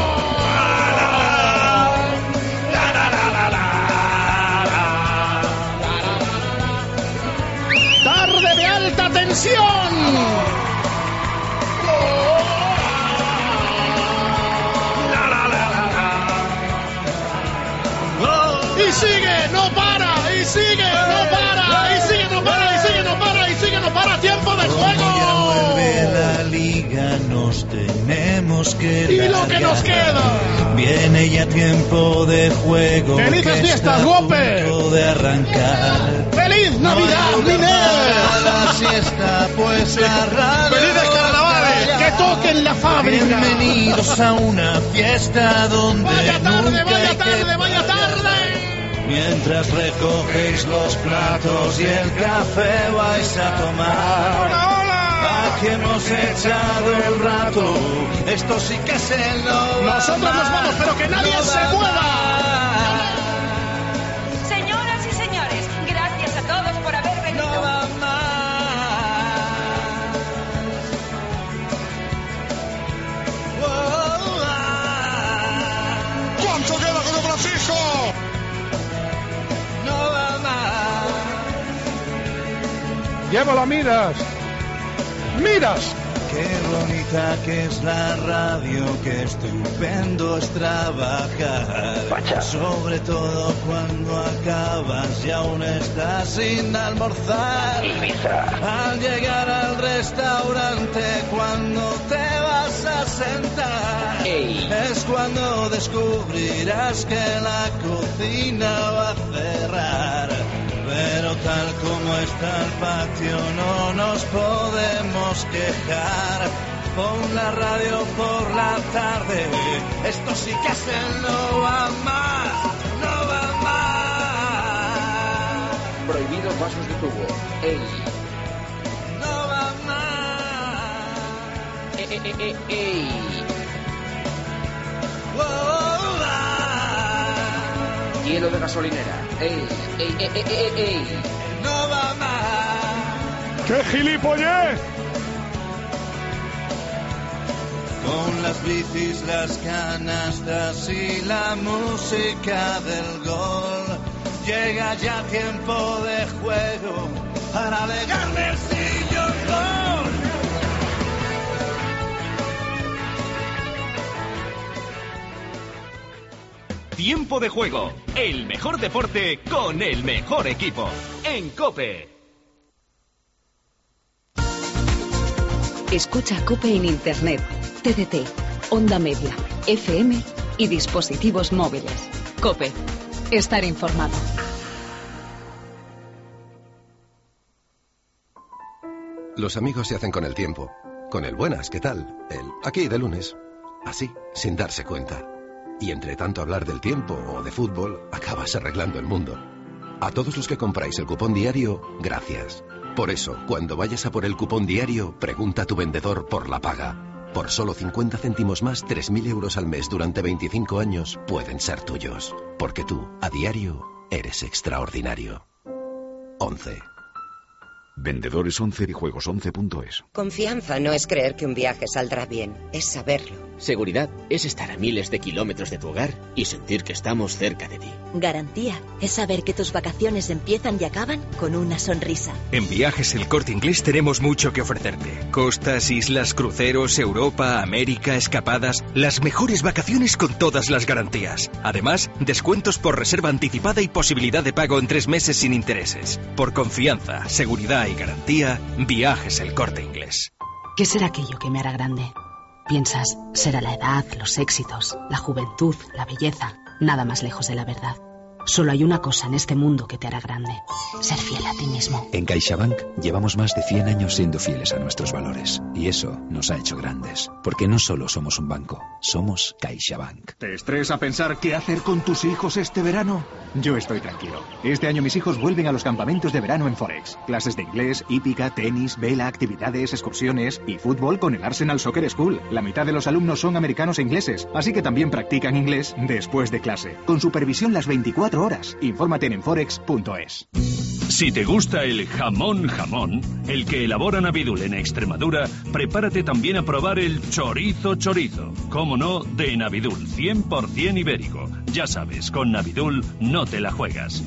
¡Tarde de alta tensión! Y sigue, no para, y sigue, no para, y sigue, no para, y sigue, no para, y sigue, no para, tiempo de juego. Vuelve la liga, nos tenemos que Y lo que nos queda. Viene ya tiempo de juego. ¡Felices fiestas, Guope! Guope! De arrancar. ¡Feliz Navidad, Miner! La siesta, pues la radio. ¡Felices carnavales! ¡Que toquen la fábrica! Bienvenidos a una fiesta donde ¡Vaya tarde, nunca vaya hay tarde, que vaya tarde! Mientras recogéis los platos y el café vais a tomar. ¡Hola, hola! Aquí hemos echado el rato. Esto sí que es el no. Nosotros nos vamos, pero que nadie se mueva. Señoras y señores, gracias a todos por haber venido. No va más. ¿Cuánto queda con el Francisco? No va más. Llévala, Miras. Miras. Qué bonita que es la radio, qué estupendo es trabajar. Pacha. Sobre todo cuando acabas y aún estás sin almorzar. Ibiza. Al llegar al restaurante, cuando te vas a sentar, Ey. es cuando descubrirás que la cocina va a cerrar. Pero tal como está el patio no nos podemos quejar. Pon la radio por la tarde, esto sí que es el no va más, no va más. Prohibidos vasos de tubo. Ey. No va más. Eh, eh, eh, eh, ey. Oh, ah. Hielo de gasolinera. Ey, ey, ey, ey, ey, ey. No va más. ¡Qué gilipollez! Con las bicis, las canastas y la música del gol, llega ya tiempo de juego para alegarle el sillón gol. Tiempo de juego, el mejor deporte con el mejor equipo. En COPE. Escucha COPE en Internet, T D T, Onda Media, F M y dispositivos móviles. COPE. Estar informado. Los amigos se hacen con el tiempo. Con el buenas, ¿qué tal? El aquí de lunes. Así, sin darse cuenta. Y entre tanto hablar del tiempo o de fútbol, acabas arreglando el mundo. A todos los que compráis el cupón diario, gracias. Por eso, cuando vayas a por el cupón diario, pregunta a tu vendedor por la paga. Por solo cincuenta céntimos más, tres mil euros al mes durante veinticinco años pueden ser tuyos. Porque tú, a diario, eres extraordinario. once. Vendedores once y juegos once punto es. Confianza no es creer que un viaje saldrá bien, es saberlo. Seguridad es estar a miles de kilómetros de tu hogar y sentir que estamos cerca de ti. Garantía es saber que tus vacaciones empiezan y acaban con una sonrisa. En Viajes El Corte Inglés tenemos mucho que ofrecerte. Costas, islas, cruceros, Europa, América, escapadas. Las mejores vacaciones con todas las garantías. Además, descuentos por reserva anticipada y posibilidad de pago en tres meses sin intereses. Por confianza, seguridad y garantía, Viajes El Corte Inglés. ¿Qué será aquello que me hará grande? Piensas, será la edad, los éxitos, la juventud, la belleza. Nada más lejos de la verdad. Solo hay una cosa en este mundo que te hará grande: ser fiel a ti mismo. En CaixaBank llevamos más de cien años siendo fieles a nuestros valores. Y eso nos ha hecho grandes. Porque no solo somos un banco, somos CaixaBank. ¿Te estresa pensar qué hacer con tus hijos este verano? Yo estoy tranquilo. Este año mis hijos vuelven a los campamentos de verano en Forex. Clases de inglés, hípica, tenis, vela, actividades, excursiones y fútbol con el Arsenal Soccer School. La mitad de los alumnos son americanos e ingleses, así que también practican inglés después de clase. Con supervisión las veinticuatro horas. Infórmate en forex punto es. Si te gusta el jamón jamón, el que elabora Navidul en Extremadura, prepárate también a probar el chorizo chorizo. Cómo no, de Navidul, cien por ciento ibérico. Ya sabes, con Navidul no te la juegas.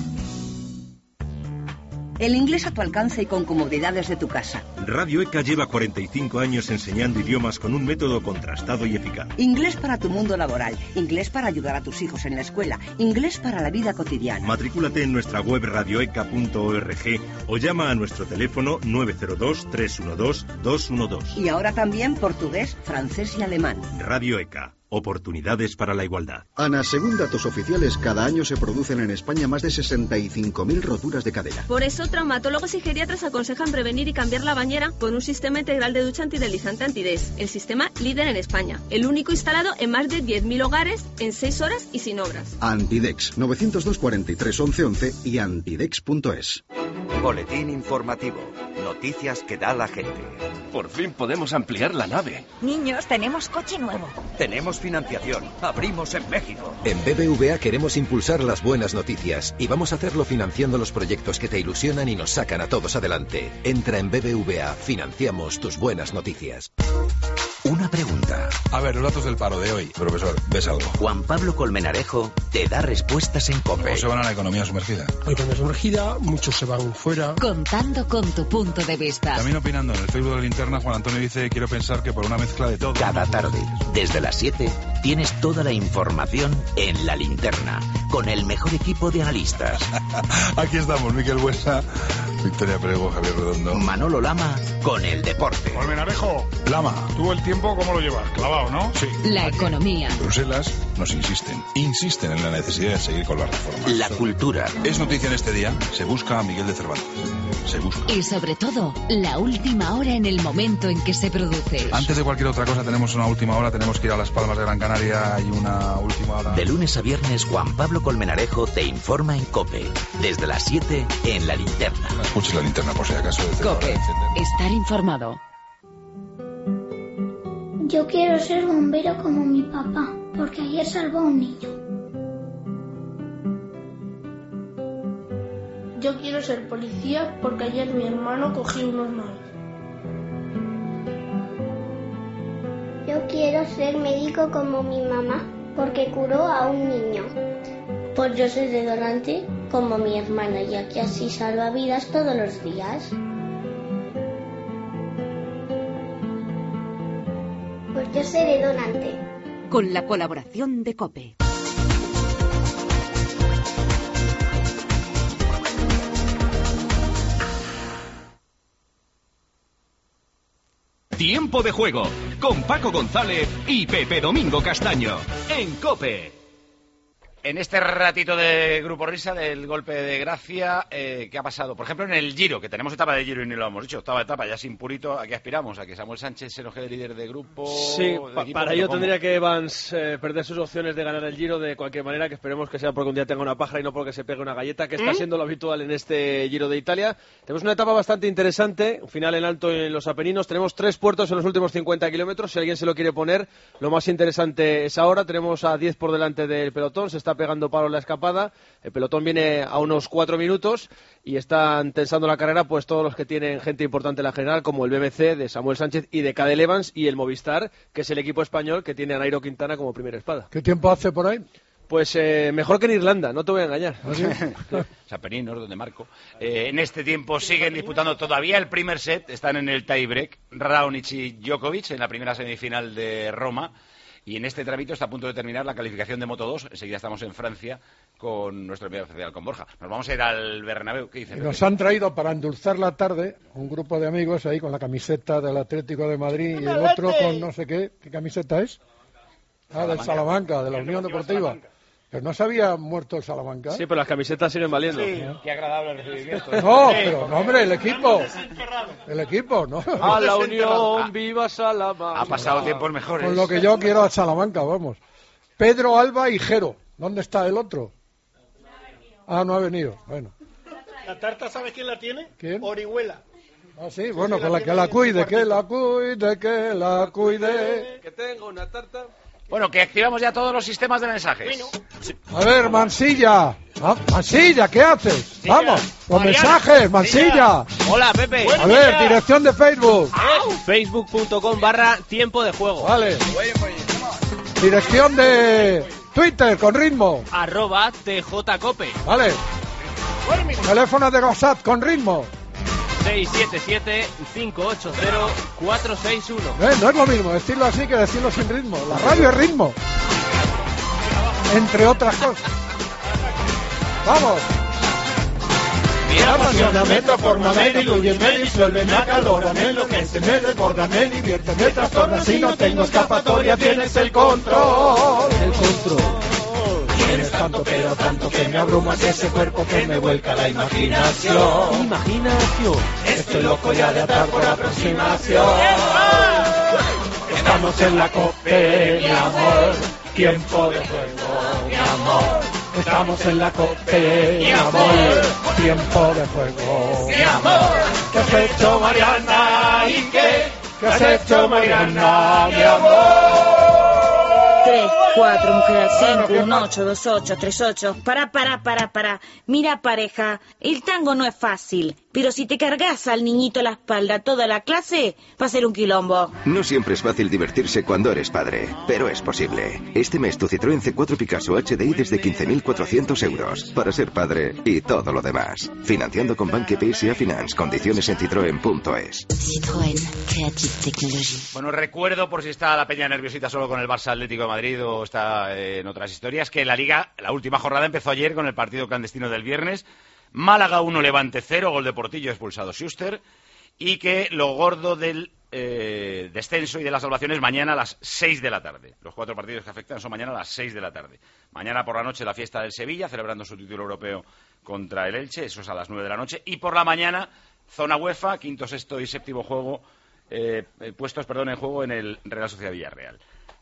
El inglés a tu alcance y con comodidades de tu casa. Radio E C A lleva cuarenta y cinco años enseñando idiomas con un método contrastado y eficaz. Inglés para tu mundo laboral, inglés para ayudar a tus hijos en la escuela, inglés para la vida cotidiana. Matrículate en nuestra web radioeca punto org o llama a nuestro teléfono nueve cero dos, tres uno dos, dos uno dos. Y ahora también portugués, francés y alemán. Radio E C A. Oportunidades para la igualdad. Ana, según datos oficiales, cada año se producen en España más de sesenta y cinco mil roturas de cadera. Por eso, traumatólogos y geriatras aconsejan prevenir y cambiar la bañera con un sistema integral de ducha antideslizante Antidex, el sistema líder en España, el único instalado en más de diez mil hogares en seis horas y sin obras. Antidex, nueve cero dos, cuarenta y tres, once once y antidex punto es. Boletín informativo. Noticias que da la gente. Por fin podemos ampliar la nave. Niños, tenemos coche nuevo. Tenemos financiación. Abrimos en México. En B B V A queremos impulsar las buenas noticias y vamos a hacerlo financiando los proyectos que te ilusionan y nos sacan a todos adelante. Entra en B B V A. Financiamos tus buenas noticias. Una pregunta. A ver, los datos del paro de hoy. Profesor, ¿ves algo? Juan Pablo Colmenarejo te da respuestas en COPE. ¿Cómo se van a la economía sumergida? La economía sumergida, muchos se van fuera. Contando con tu punto de vista. También opinando en el Facebook de la Linterna, Juan Antonio dice: quiero pensar que por una mezcla de todo. Cada tarde, desde las siete, tienes toda la información en La Linterna, con el mejor equipo de analistas. Aquí estamos, Miquel Buesa, Victoria Prego, Javier Redondo, Manolo Lama, con el deporte. Colmenarejo, Lama. tú el tiempo, ¿cómo lo llevas? Clavado, ¿no? Sí. La economía. Bruselas nos insisten, insisten en la necesidad de seguir con las reformas. La cultura. Es noticia en este día, se busca a Miguel de Cervantes. Se busca. Y sobre todo, la última hora en el momento en que se produce. Antes de cualquier otra cosa tenemos una última hora, tenemos que ir a Las Palmas de Gran Canaria y una última hora. De lunes a viernes, Juan Pablo Colmenarejo te informa en COPE. Desde las siete, en La Linterna. Escuches La Linterna por si acaso. COPE. Estar informado. Yo quiero ser bombero como mi papá, porque ayer salvó a un niño. Yo quiero ser policía porque ayer mi hermano cogió unos malos. Yo quiero ser médico como mi mamá porque curó a un niño. Pues yo soy de donante como mi hermana, ya que así salva vidas todos los días. Pues yo seré donante. Con la colaboración de COPE. Tiempo de Juego, con Paco González y Pepe Domingo Castaño, en COPE. En este ratito de Grupo Risa, del golpe de gracia, eh, ¿qué ha pasado? Por ejemplo, en el Giro, que tenemos etapa de Giro y ni lo hemos dicho, octava etapa, ya sin Purito, ¿a qué aspiramos? ¿A que Samuel Sánchez se nos quede líder de grupo? Sí, de pa equipo, para ello ¿cómo? tendría que Evans eh, perder sus opciones de ganar el Giro de cualquier manera, que esperemos que sea porque un día tenga una pájara y no porque se pegue una galleta, que está ¿Mm? siendo lo habitual en este Giro de Italia. Tenemos una etapa bastante interesante, un final en alto en los Apeninos, tenemos tres puertos en los últimos cincuenta kilómetros, si alguien se lo quiere poner, lo más interesante es ahora, tenemos a diez por delante del pelotón, se está pegando palo en la escapada. El pelotón viene a unos cuatro minutos y están tensando la carrera pues todos los que tienen gente importante en la general, como el B M C de Samuel Sánchez y de Cadel Evans, y el Movistar, que es el equipo español que tiene a Nairo Quintana como primera espada. ¿Qué tiempo hace por ahí? Pues eh, mejor que en Irlanda, no te voy a engañar. Sapeninos, donde marco. Eh, en este tiempo siguen disputando todavía el primer set, están en el tie-break, Raonic y Djokovic en la primera semifinal de Roma. Y en este tramito está a punto de terminar la calificación de Moto dos. Enseguida estamos en Francia con nuestro enviado especial, con Borja. Nos vamos a ir al Bernabéu. ¿Qué dice? Nos han traído para endulzar la tarde un grupo de amigos ahí con la camiseta del Atlético de Madrid y el otro con no sé qué. ¿Qué camiseta es? Ah, del Salamanca, de la Unión Deportiva. Pero no se había muerto el Salamanca. Sí, pero las camisetas siguen valiendo. Sí, qué agradable recibimiento. No, pero no, hombre, el equipo. El equipo, ¿no? A la Unión, viva Salamanca. Ha pasado tiempos mejores. Con lo que yo quiero a Salamanca, vamos. Pedro, Alba y Jero. ¿Dónde está el otro? Ah, no ha venido. Bueno. ¿La tarta sabes quién la tiene? ¿Quién? Orihuela. Ah, sí, bueno, que la, que la cuide, que la cuide, que la cuide. Que tengo una tarta. Bueno, que activamos ya todos los sistemas de mensajes. Bueno. Sí. A ver, Mansilla. Ah, Mansilla, ¿qué haces? Sí, Vamos, los Mariana. mensajes, Mansilla. Hola, Pepe. A ver, dirección de Facebook. facebook punto com barra tiempo de juego. Vale. Dirección de Twitter, con ritmo. Arroba tjcope. Vale. Teléfono de WhatsApp, con ritmo. seis siete siete, cinco ocho cero, cuatro seis uno. Eh, no es lo mismo decirlo así que decirlo sin ritmo. La radio es ritmo. Entre otras cosas. Vamos. Me apasiona, me transforma, me diluye, me disuelve, me acalora, me enloquece, me desborda, me divierte, me trastorna. Si no tengo escapatoria, tienes el control. El control. Tienes tanto, pero tanto que me abrumas ese cuerpo que me vuelca la imaginación. Imaginación. Estoy loco ya de atar por aproximación. Estamos en la COPE, mi amor. Tiempo de juego, mi amor. Estamos en la COPE, mi amor. Tiempo de juego, mi amor. ¿Qué has hecho, Mariana? ¿Y qué? ¿Qué has hecho, Mariana, mi amor? tres, cuatro, mujer, cinco, uno, ocho, dos, ocho, tres, ocho. Para, para, para, para. Mira, pareja, el tango no es fácil, pero si te cargas al niñito a la espalda toda la clase, va a ser un quilombo. No siempre es fácil divertirse cuando eres padre, pero es posible. Este mes tu Citroën C cuatro Picasso H D I desde quince mil cuatrocientos euros. Para ser padre y todo lo demás. Financiando con Banque P S A Finance. Condiciones en citroen punto es. Citroën, Creative Technology. Bueno, recuerdo, por si está la peña nerviosita solo con el Barça Atlético de Madrid o está eh, en otras historias, que la Liga, la última jornada empezó ayer con el partido clandestino del viernes. Málaga uno, Levante cero, gol de Portillo, expulsado Schuster. Y que lo gordo del eh, descenso y de las salvaciones mañana a las seis de la tarde. Los cuatro partidos que afectan son mañana a las seis de la tarde. Mañana por la noche la fiesta del Sevilla, celebrando su título europeo contra el Elche, eso es a las nueve de la noche. Y por la mañana, zona UEFA, quinto, sexto y séptimo juego, eh, puestos perdón, en juego en el Real Sociedad Villarreal.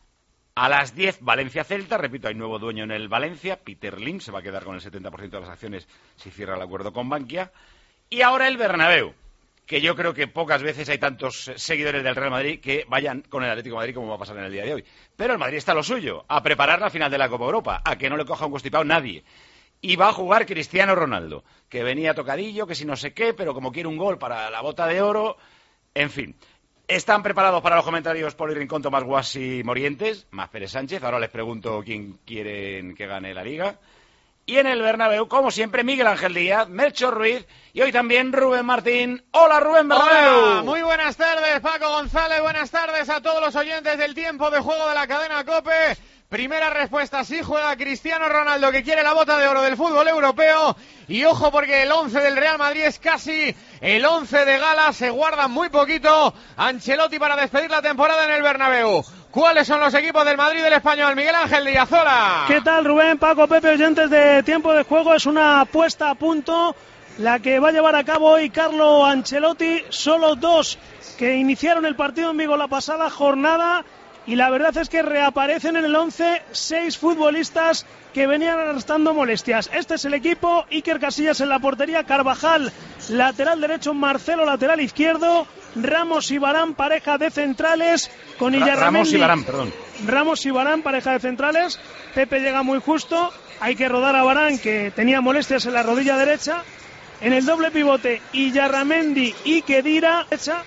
A las diez, Valencia-Celta, repito, hay nuevo dueño en el Valencia, Peter Lim, se va a quedar con el setenta por ciento de las acciones si cierra el acuerdo con Bankia. Y ahora el Bernabéu, que yo creo que pocas veces hay tantos seguidores del Real Madrid que vayan con el Atlético de Madrid como va a pasar en el día de hoy. Pero el Madrid está a lo suyo, a preparar la final de la Copa Europa, a que no le coja un constipado nadie. Y va a jugar Cristiano Ronaldo, que venía tocadillo, que si no sé qué, pero como quiere un gol para la bota de oro, en fin. Están preparados para los comentarios Poli Rincón, Tomás Guas y Morientes, más Pérez Sánchez. Ahora les pregunto quién quieren que gane la Liga. Y en el Bernabéu, como siempre, Miguel Ángel Díaz, Melchor Ruiz y hoy también Rubén Martín. ¡Hola, Rubén Bernabéu! Hola, muy buenas tardes, Paco González. Buenas tardes a todos los oyentes del Tiempo de Juego de la cadena COPE. Primera respuesta, sí juega Cristiano Ronaldo, que quiere la bota de oro del fútbol europeo. Y ojo, porque el once del Real Madrid es casi el once de gala. Se guarda muy poquito Ancelotti para despedir la temporada en el Bernabéu. ¿Cuáles son los equipos del Madrid y del Español? Miguel Ángel Díaz, hola. ¿Qué tal, Rubén, Paco, Pepe, oyentes de Tiempo de Juego? Es una puesta a punto la que va a llevar a cabo hoy Carlo Ancelotti. Solo dos que iniciaron el partido en Vigo la pasada jornada. Y la verdad es que reaparecen en el once seis futbolistas que venían arrastrando molestias. Este es el equipo: Iker Casillas en la portería, Carvajal lateral derecho, Marcelo lateral izquierdo, Ramos y Varane pareja de centrales, con Illarramendi. Ramos y Varane, perdón. Ramos y Varane pareja de centrales. Pepe llega muy justo, hay que rodar a Varane, que tenía molestias en la rodilla derecha. En el doble pivote, Illarramendi y Khedira.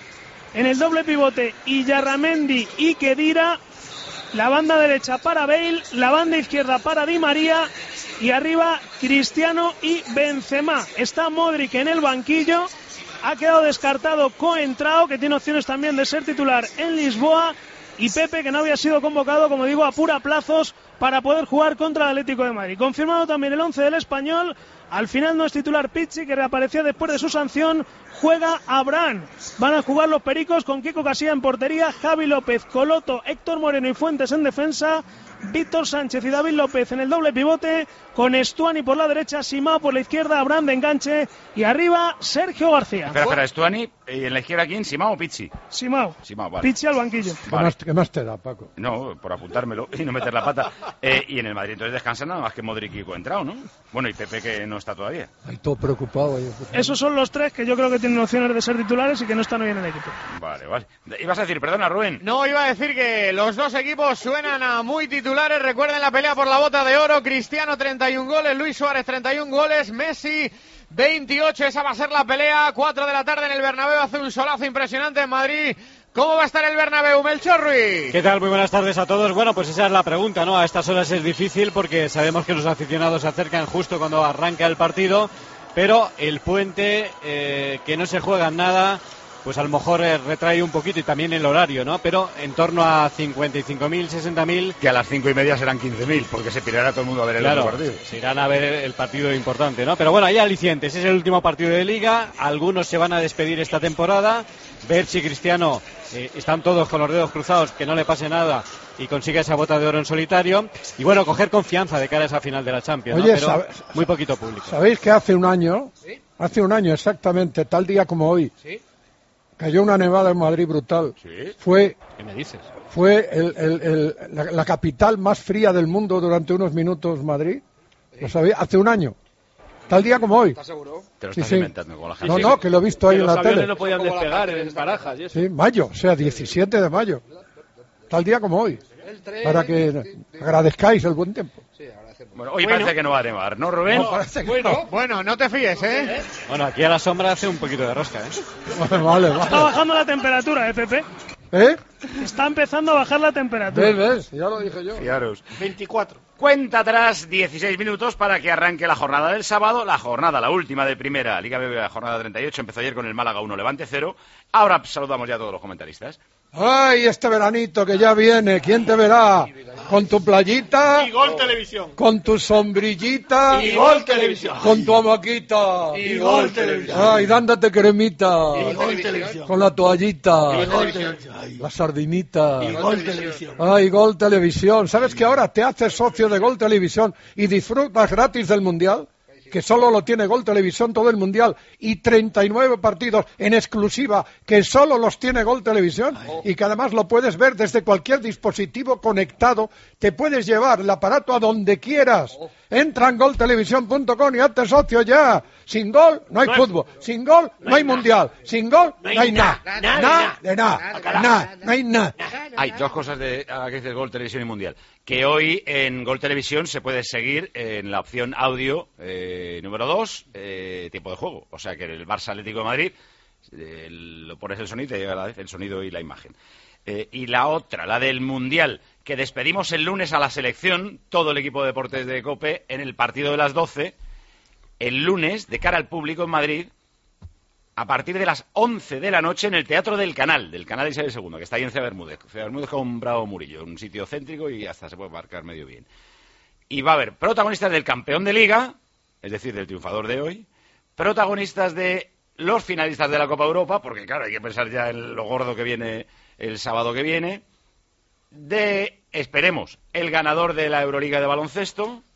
En el doble pivote, Illarramendi y Khedira. La banda derecha para Bale, la banda izquierda para Di María. Y arriba, Cristiano y Benzema. Está Modric en el banquillo. Ha quedado descartado Coentrao, que tiene opciones también de ser titular en Lisboa. Y Pepe, que no había sido convocado, como digo, a pura plazos para poder jugar contra el Atlético de Madrid. Confirmado también el once del Español. Al final no es titular Pizzi, que reaparecía después de su sanción. Juega Abraham. Van a jugar los Pericos con Kiko Casilla en portería, Javi López, Coloto, Héctor Moreno y Fuentes en defensa, Víctor Sánchez y David López en el doble pivote, con Estuani por la derecha, Simao por la izquierda, Abraham de enganche y arriba Sergio García. Espera, espera, Estuani, y en la izquierda ¿quién? ¿Simao o Pizzi? Simao. Simao, vale. Pizzi al banquillo. ¿Qué, Vale. más, ¿Qué más te da, Paco? No, por apuntármelo y no meter la pata. Eh, y en el Madrid entonces descansan nada más que Modric y Coentrao, ¿no? Bueno, y Pepe, que no está todavía. Ay, todo preocupado. Ahí. Esos son los tres que yo creo que tienen opciones de ser titulares y que no están hoy en el equipo. Vale, vale. Ibas a decir, perdona, Rubén. No, iba a decir que los dos equipos suenan a muy titulares. Recuerden la pelea por la bota de oro. Cristiano treinta y un goles, Luis Suárez treinta y un goles, Messi veintiocho. Esa va a ser la pelea. cuatro de la tarde en el Bernabéu. Hace un solazo impresionante en Madrid. ¿Cómo va a estar el Bernabéu, Melchor Ruiz? ¿Qué tal? Muy buenas tardes a todos. Bueno, pues esa es la pregunta, ¿no? A estas horas es difícil porque sabemos que los aficionados se acercan justo cuando arranca el partido, pero el puente, eh, que no se juega en nada, pues a lo mejor eh, retrae un poquito, y también el horario, ¿no? Pero en torno a cincuenta y cinco mil, sesenta mil. Que a las cinco y media serán quince mil, porque se pirará todo el mundo a ver el claro, otro partido. Se irán a ver el partido importante, ¿no? Pero bueno, hay alicientes. Es el último partido de Liga. Algunos se van a despedir esta temporada. Ver si Cristiano, eh, están todos con los dedos cruzados, que no le pase nada y consiga esa bota de oro en solitario. Y bueno, coger confianza de cara a esa final de la Champions, Oye, ¿no? Pero sabe, muy poquito público. ¿Sabéis que hace un año, ¿Sí? hace un año exactamente, tal día como hoy, ¿sí? Cayó una nevada en Madrid brutal? ¿Sí? Fue, ¿Qué me dices? Fue el, el, el, la, la capital más fría del mundo durante unos minutos, Madrid. ¿Sí? ¿Lo sabéis? Hace un año. Tal día como hoy. ¿Estás seguro? Te lo sí, estás sí. inventando con la gente. No, no, que lo he visto ahí en la tele. Los aviones no podían despegar en Barajas y eso. Sí, mayo, o sea, diecisiete de mayo. Tal día como hoy. Para que agradezcáis el buen tiempo. Bueno, hoy bueno. Parece que no va a nevar, ¿no, Rubén? No, parece que bueno, no. bueno, no te fíes, ¿eh? Bueno, aquí a la sombra hace un poquito de rosca, ¿eh? Vale, vale, vale. Está bajando la temperatura, ¿eh, Pepe? ¿Eh? Está empezando a bajar la temperatura. ¿Ves, ves? Ya lo dije yo. Fiaros. veinticuatro. Cuenta atrás, dieciséis minutos para que arranque la jornada del sábado. La jornada, la última de primera Liga B B, la jornada treinta y ocho. Empezó ayer con el Málaga uno, Levante cero. Ahora saludamos ya a todos los comentaristas. ¡Ay, este veranito que ya viene! ¿Quién te verá? Con tu playita. Y Gol Televisión. Con tu sombrillita. Y Gol Televisión. Con tu hamaquita. Y Gol Televisión. Ay, dándote cremita. Y Gol Televisión. Con la toallita. Y Gol Televisión. La sardinita. Y Gol Televisión. Ay, Gol Televisión. ¿Sabes que ahora te haces socio de Gol Televisión y disfrutas gratis del Mundial? Que solo lo tiene Gol Televisión todo el Mundial, y treinta y nueve partidos en exclusiva que solo los tiene Gol Televisión. Ay. Y que además lo puedes ver desde cualquier dispositivo conectado. Te puedes llevar el aparato a donde quieras. Entra en gol televisión punto com y hazte socio ya. Sin gol no hay fútbol, sin gol no hay mundial, sin gol no hay nada, nada de nada, nada, no hay nada. Hay dos cosas de a que dices Gol Televisión y Mundial. Que hoy en Gol Televisión se puede seguir en la opción audio eh, número dos, eh, tiempo de juego. O sea que el Barça Atlético de Madrid, eh, lo pones el sonido y te llega la vez el sonido y la imagen. Eh, y la otra, la del Mundial, que despedimos el lunes a la selección, todo el equipo de deportes de COPE, en el partido de las doce, el lunes, de cara al público en Madrid, a partir de las once de la noche en el Teatro del Canal, del Canal Isabel segundo, que está ahí en Ciudad Bermúdez. Ciudad Bermúdez con Bravo Murillo, un sitio céntrico y hasta se puede marcar medio bien. Y va a haber protagonistas del campeón de Liga, es decir, del triunfador de hoy, protagonistas de los finalistas de la Copa Europa, porque claro, hay que pensar ya en lo gordo que viene el sábado que viene, de, esperemos, el ganador de la Euroliga de baloncesto,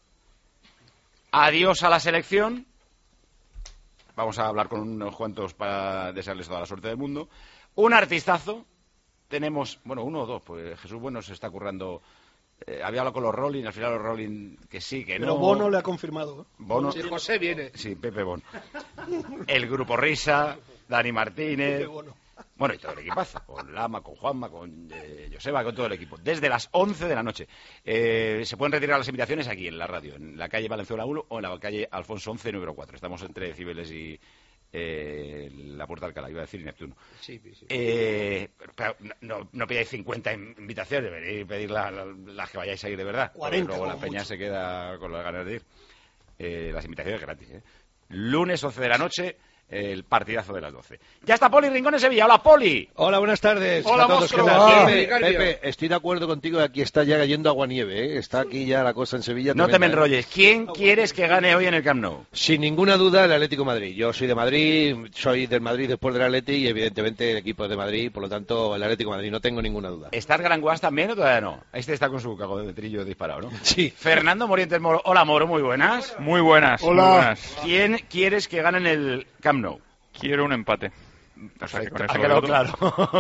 adiós a la selección. Vamos a hablar con unos cuantos para desearles toda la suerte del mundo. Un artistazo. Tenemos, bueno, uno o dos, pues Jesús Bueno se está currando. Eh, había hablado con los Rolling, al final los Rolling que sí, que no. Pero Bono le ha confirmado. ¿eh? Bono. Sí, José viene. Sí, Pepe Bono. El Grupo Risa, Dani Martínez. Bueno, y todo el equipazo, con Lama, con Juanma, con eh, Joseba, con todo el equipo. Desde las once de la noche. Eh, se pueden retirar las invitaciones aquí en la radio, en la calle Valenzuela uno o en la calle Alfonso once, número cuatro. Estamos entre Cibeles y eh, la Puerta Alcalá, iba a decir Neptuno. Sí, sí. Eh, pero no, no pidáis cincuenta invitaciones, deberéis pedir las la, la que vayáis a ir de verdad. cuarenta, luego la peña mucho. se queda con las ganas de ir. Eh, las invitaciones gratis. ¿eh? Lunes once de la noche. El partidazo de las doce. Ya está Poli Rincón en Sevilla. ¡Hola, Poli! Hola, buenas tardes. Hola, a todos. monstruo. ¿Qué tal? Hola. Pepe, Pepe, estoy de acuerdo contigo. Aquí está ya cayendo agua-nieve. ¿eh? Está aquí ya la cosa en Sevilla. No tremenda, te me ¿eh? enrolles. ¿Quién quieres que gane hoy en el Camp Nou? Sin ninguna duda, el Atlético de Madrid. Yo soy de Madrid, soy del Madrid después del Atleti y evidentemente el equipo es de Madrid. Por lo tanto, el Atlético de Madrid. No tengo ninguna duda. ¿Estás Granguas también o todavía no? Este está con su cago de trillo disparado, ¿no? Sí. Fernando Morientes Moro. Hola, Moro. Muy buenas. Muy buenas. Hola. Muy buenas. ¿Quién quieres que gane en el Camp Nou? Quiero un empate. O sea, que con eso Ha quedado lo- claro.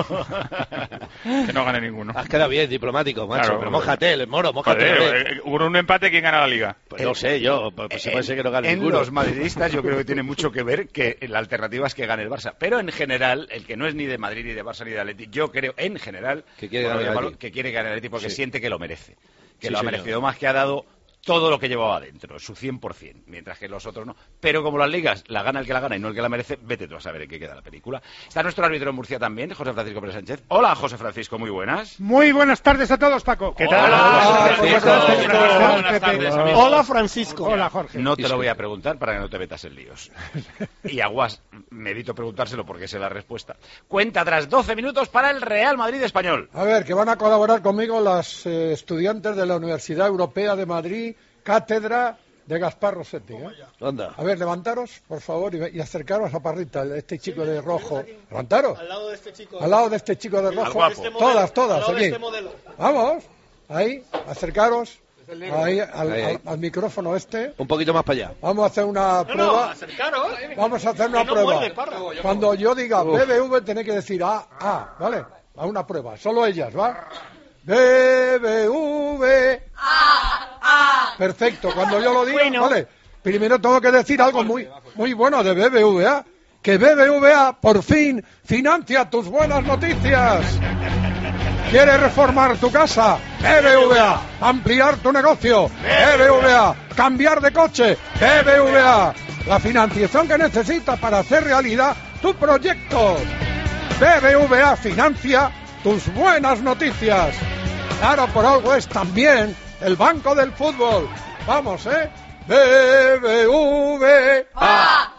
que no gane ninguno. Has quedado bien, diplomático, macho. Claro, pero pues- mójate, el Moro, mójate. Joder, hombre. eh, con un empate, ¿quién gana la Liga? Pues no sé, yo. Pues, pues se puede ser que no gane En ninguno. los madridistas yo creo que tiene mucho que ver que la alternativa es que gane el Barça. Pero en general, el que no es ni de Madrid, ni de Barça, ni de Atleti, yo creo en general Que quiere por lo ganar el que- Atleti. que quiere ganar el Atleti porque Sí. siente que lo merece. Que Sí, lo ha señor. merecido más, que ha dado todo lo que llevaba dentro, su cien por cien, mientras que los otros no. Pero como las ligas la gana el que la gana y no el que la merece, vete tú a saber en qué queda la película. Está nuestro árbitro en Murcia también, José Francisco Pérez Sánchez. Hola, José Francisco, muy buenas. Muy buenas tardes a todos, Paco. ¿Qué tal? Hola, Hola, Francisco. Francisco. Buenas Pepe. tardes, amigo. Hola, Francisco. Hola, Jorge. No te lo voy a preguntar para que no te metas en líos. Y Aguas, me evito preguntárselo porque sé la respuesta. Cuenta tras doce minutos para el Real Madrid español. A ver, que van a colaborar conmigo las eh, estudiantes de la Universidad Europea de Madrid, cátedra de Gaspar Rossetti. ¿eh? Anda. A ver, levantaros, por favor, y, y acercaros a Parrita, este chico de rojo. Levantaros. Al lado de este chico. Al lado de este chico de rojo. guapo. Este modelo, Todas, todas, al lado de aquí. este modelo. Vamos, ahí, acercaros. Ahí, al, Ahí, ahí. al- al micrófono este. Un poquito más para allá. Vamos a hacer una No, no, prueba. acercaros. Vamos a hacer una Que no prueba. muerde, parra. Cuando yo diga Uf. B B V, tenéis que decir A, A, ¿vale? A una prueba. Solo ellas, ¿va? B B V. A, A. Perfecto. Cuando yo lo diga, Bueno. ¿vale? Primero tengo que decir algo muy, muy bueno de B B V A. Que B B V A, por fin, financia tus buenas noticias. ¿Quieres reformar tu casa? B B V A. Ampliar tu negocio. B B V A. Cambiar de coche. B B V A. La financiación que necesitas para hacer realidad tu proyecto. B B V A financia tus buenas noticias. Claro, por algo es también el banco del fútbol. Vamos, ¿eh? B B V A.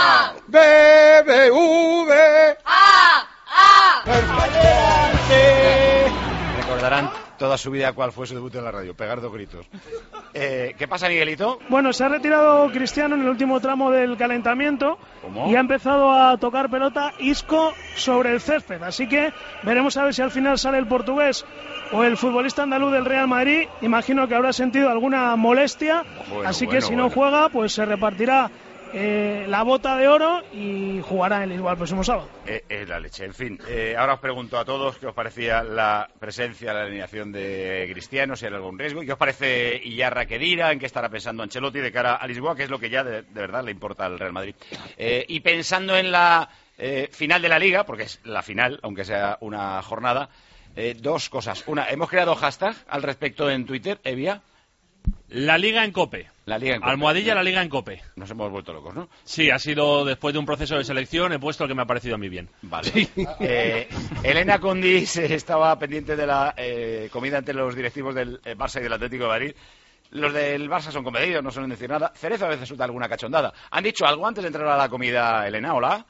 B B V A. Recordarán toda su vida cuál fue su debut en la radio, pegar dos gritos. Eh, ¿Qué pasa, Miguelito? Bueno, se ha retirado Cristiano en el último tramo del calentamiento. ¿Cómo? Y ha empezado a tocar pelota Isco sobre el césped. Así que veremos a ver si al final sale el portugués o el futbolista andaluz del Real Madrid. Imagino que habrá sentido alguna molestia. Bueno, así que bueno, si no bueno. juega, pues se repartirá eh, la bota de oro y jugará en Lisboa el próximo sábado. Eh, eh, la leche, en fin. Eh, ahora os pregunto a todos qué os parecía la presencia, la alineación de Cristiano, si hay algún riesgo, y qué os parece Iyarra Kedira, en qué estará pensando Ancelotti de cara a Lisboa, que es lo que ya de, de verdad le importa al Real Madrid. Eh, y pensando en la eh, final de la Liga, porque es la final, aunque sea una jornada, eh, dos cosas. Una, hemos creado hashtag al respecto en Twitter, Evia. La Liga en Cope. La Liga en Cope. Almohadilla, la Liga en Cope. Nos hemos vuelto locos, ¿no? Sí, ha sido después de un proceso de selección, he puesto el que me ha parecido a mí bien. Vale. Eh, Elena Condis estaba pendiente de la eh, comida entre los directivos del eh, Barça y del Atlético de Madrid. Los del Barça son comedidos, no suelen decir nada. Cerezo a veces suelta alguna cachondada. ¿Han dicho algo antes de entrar a la comida, Elena? Hola.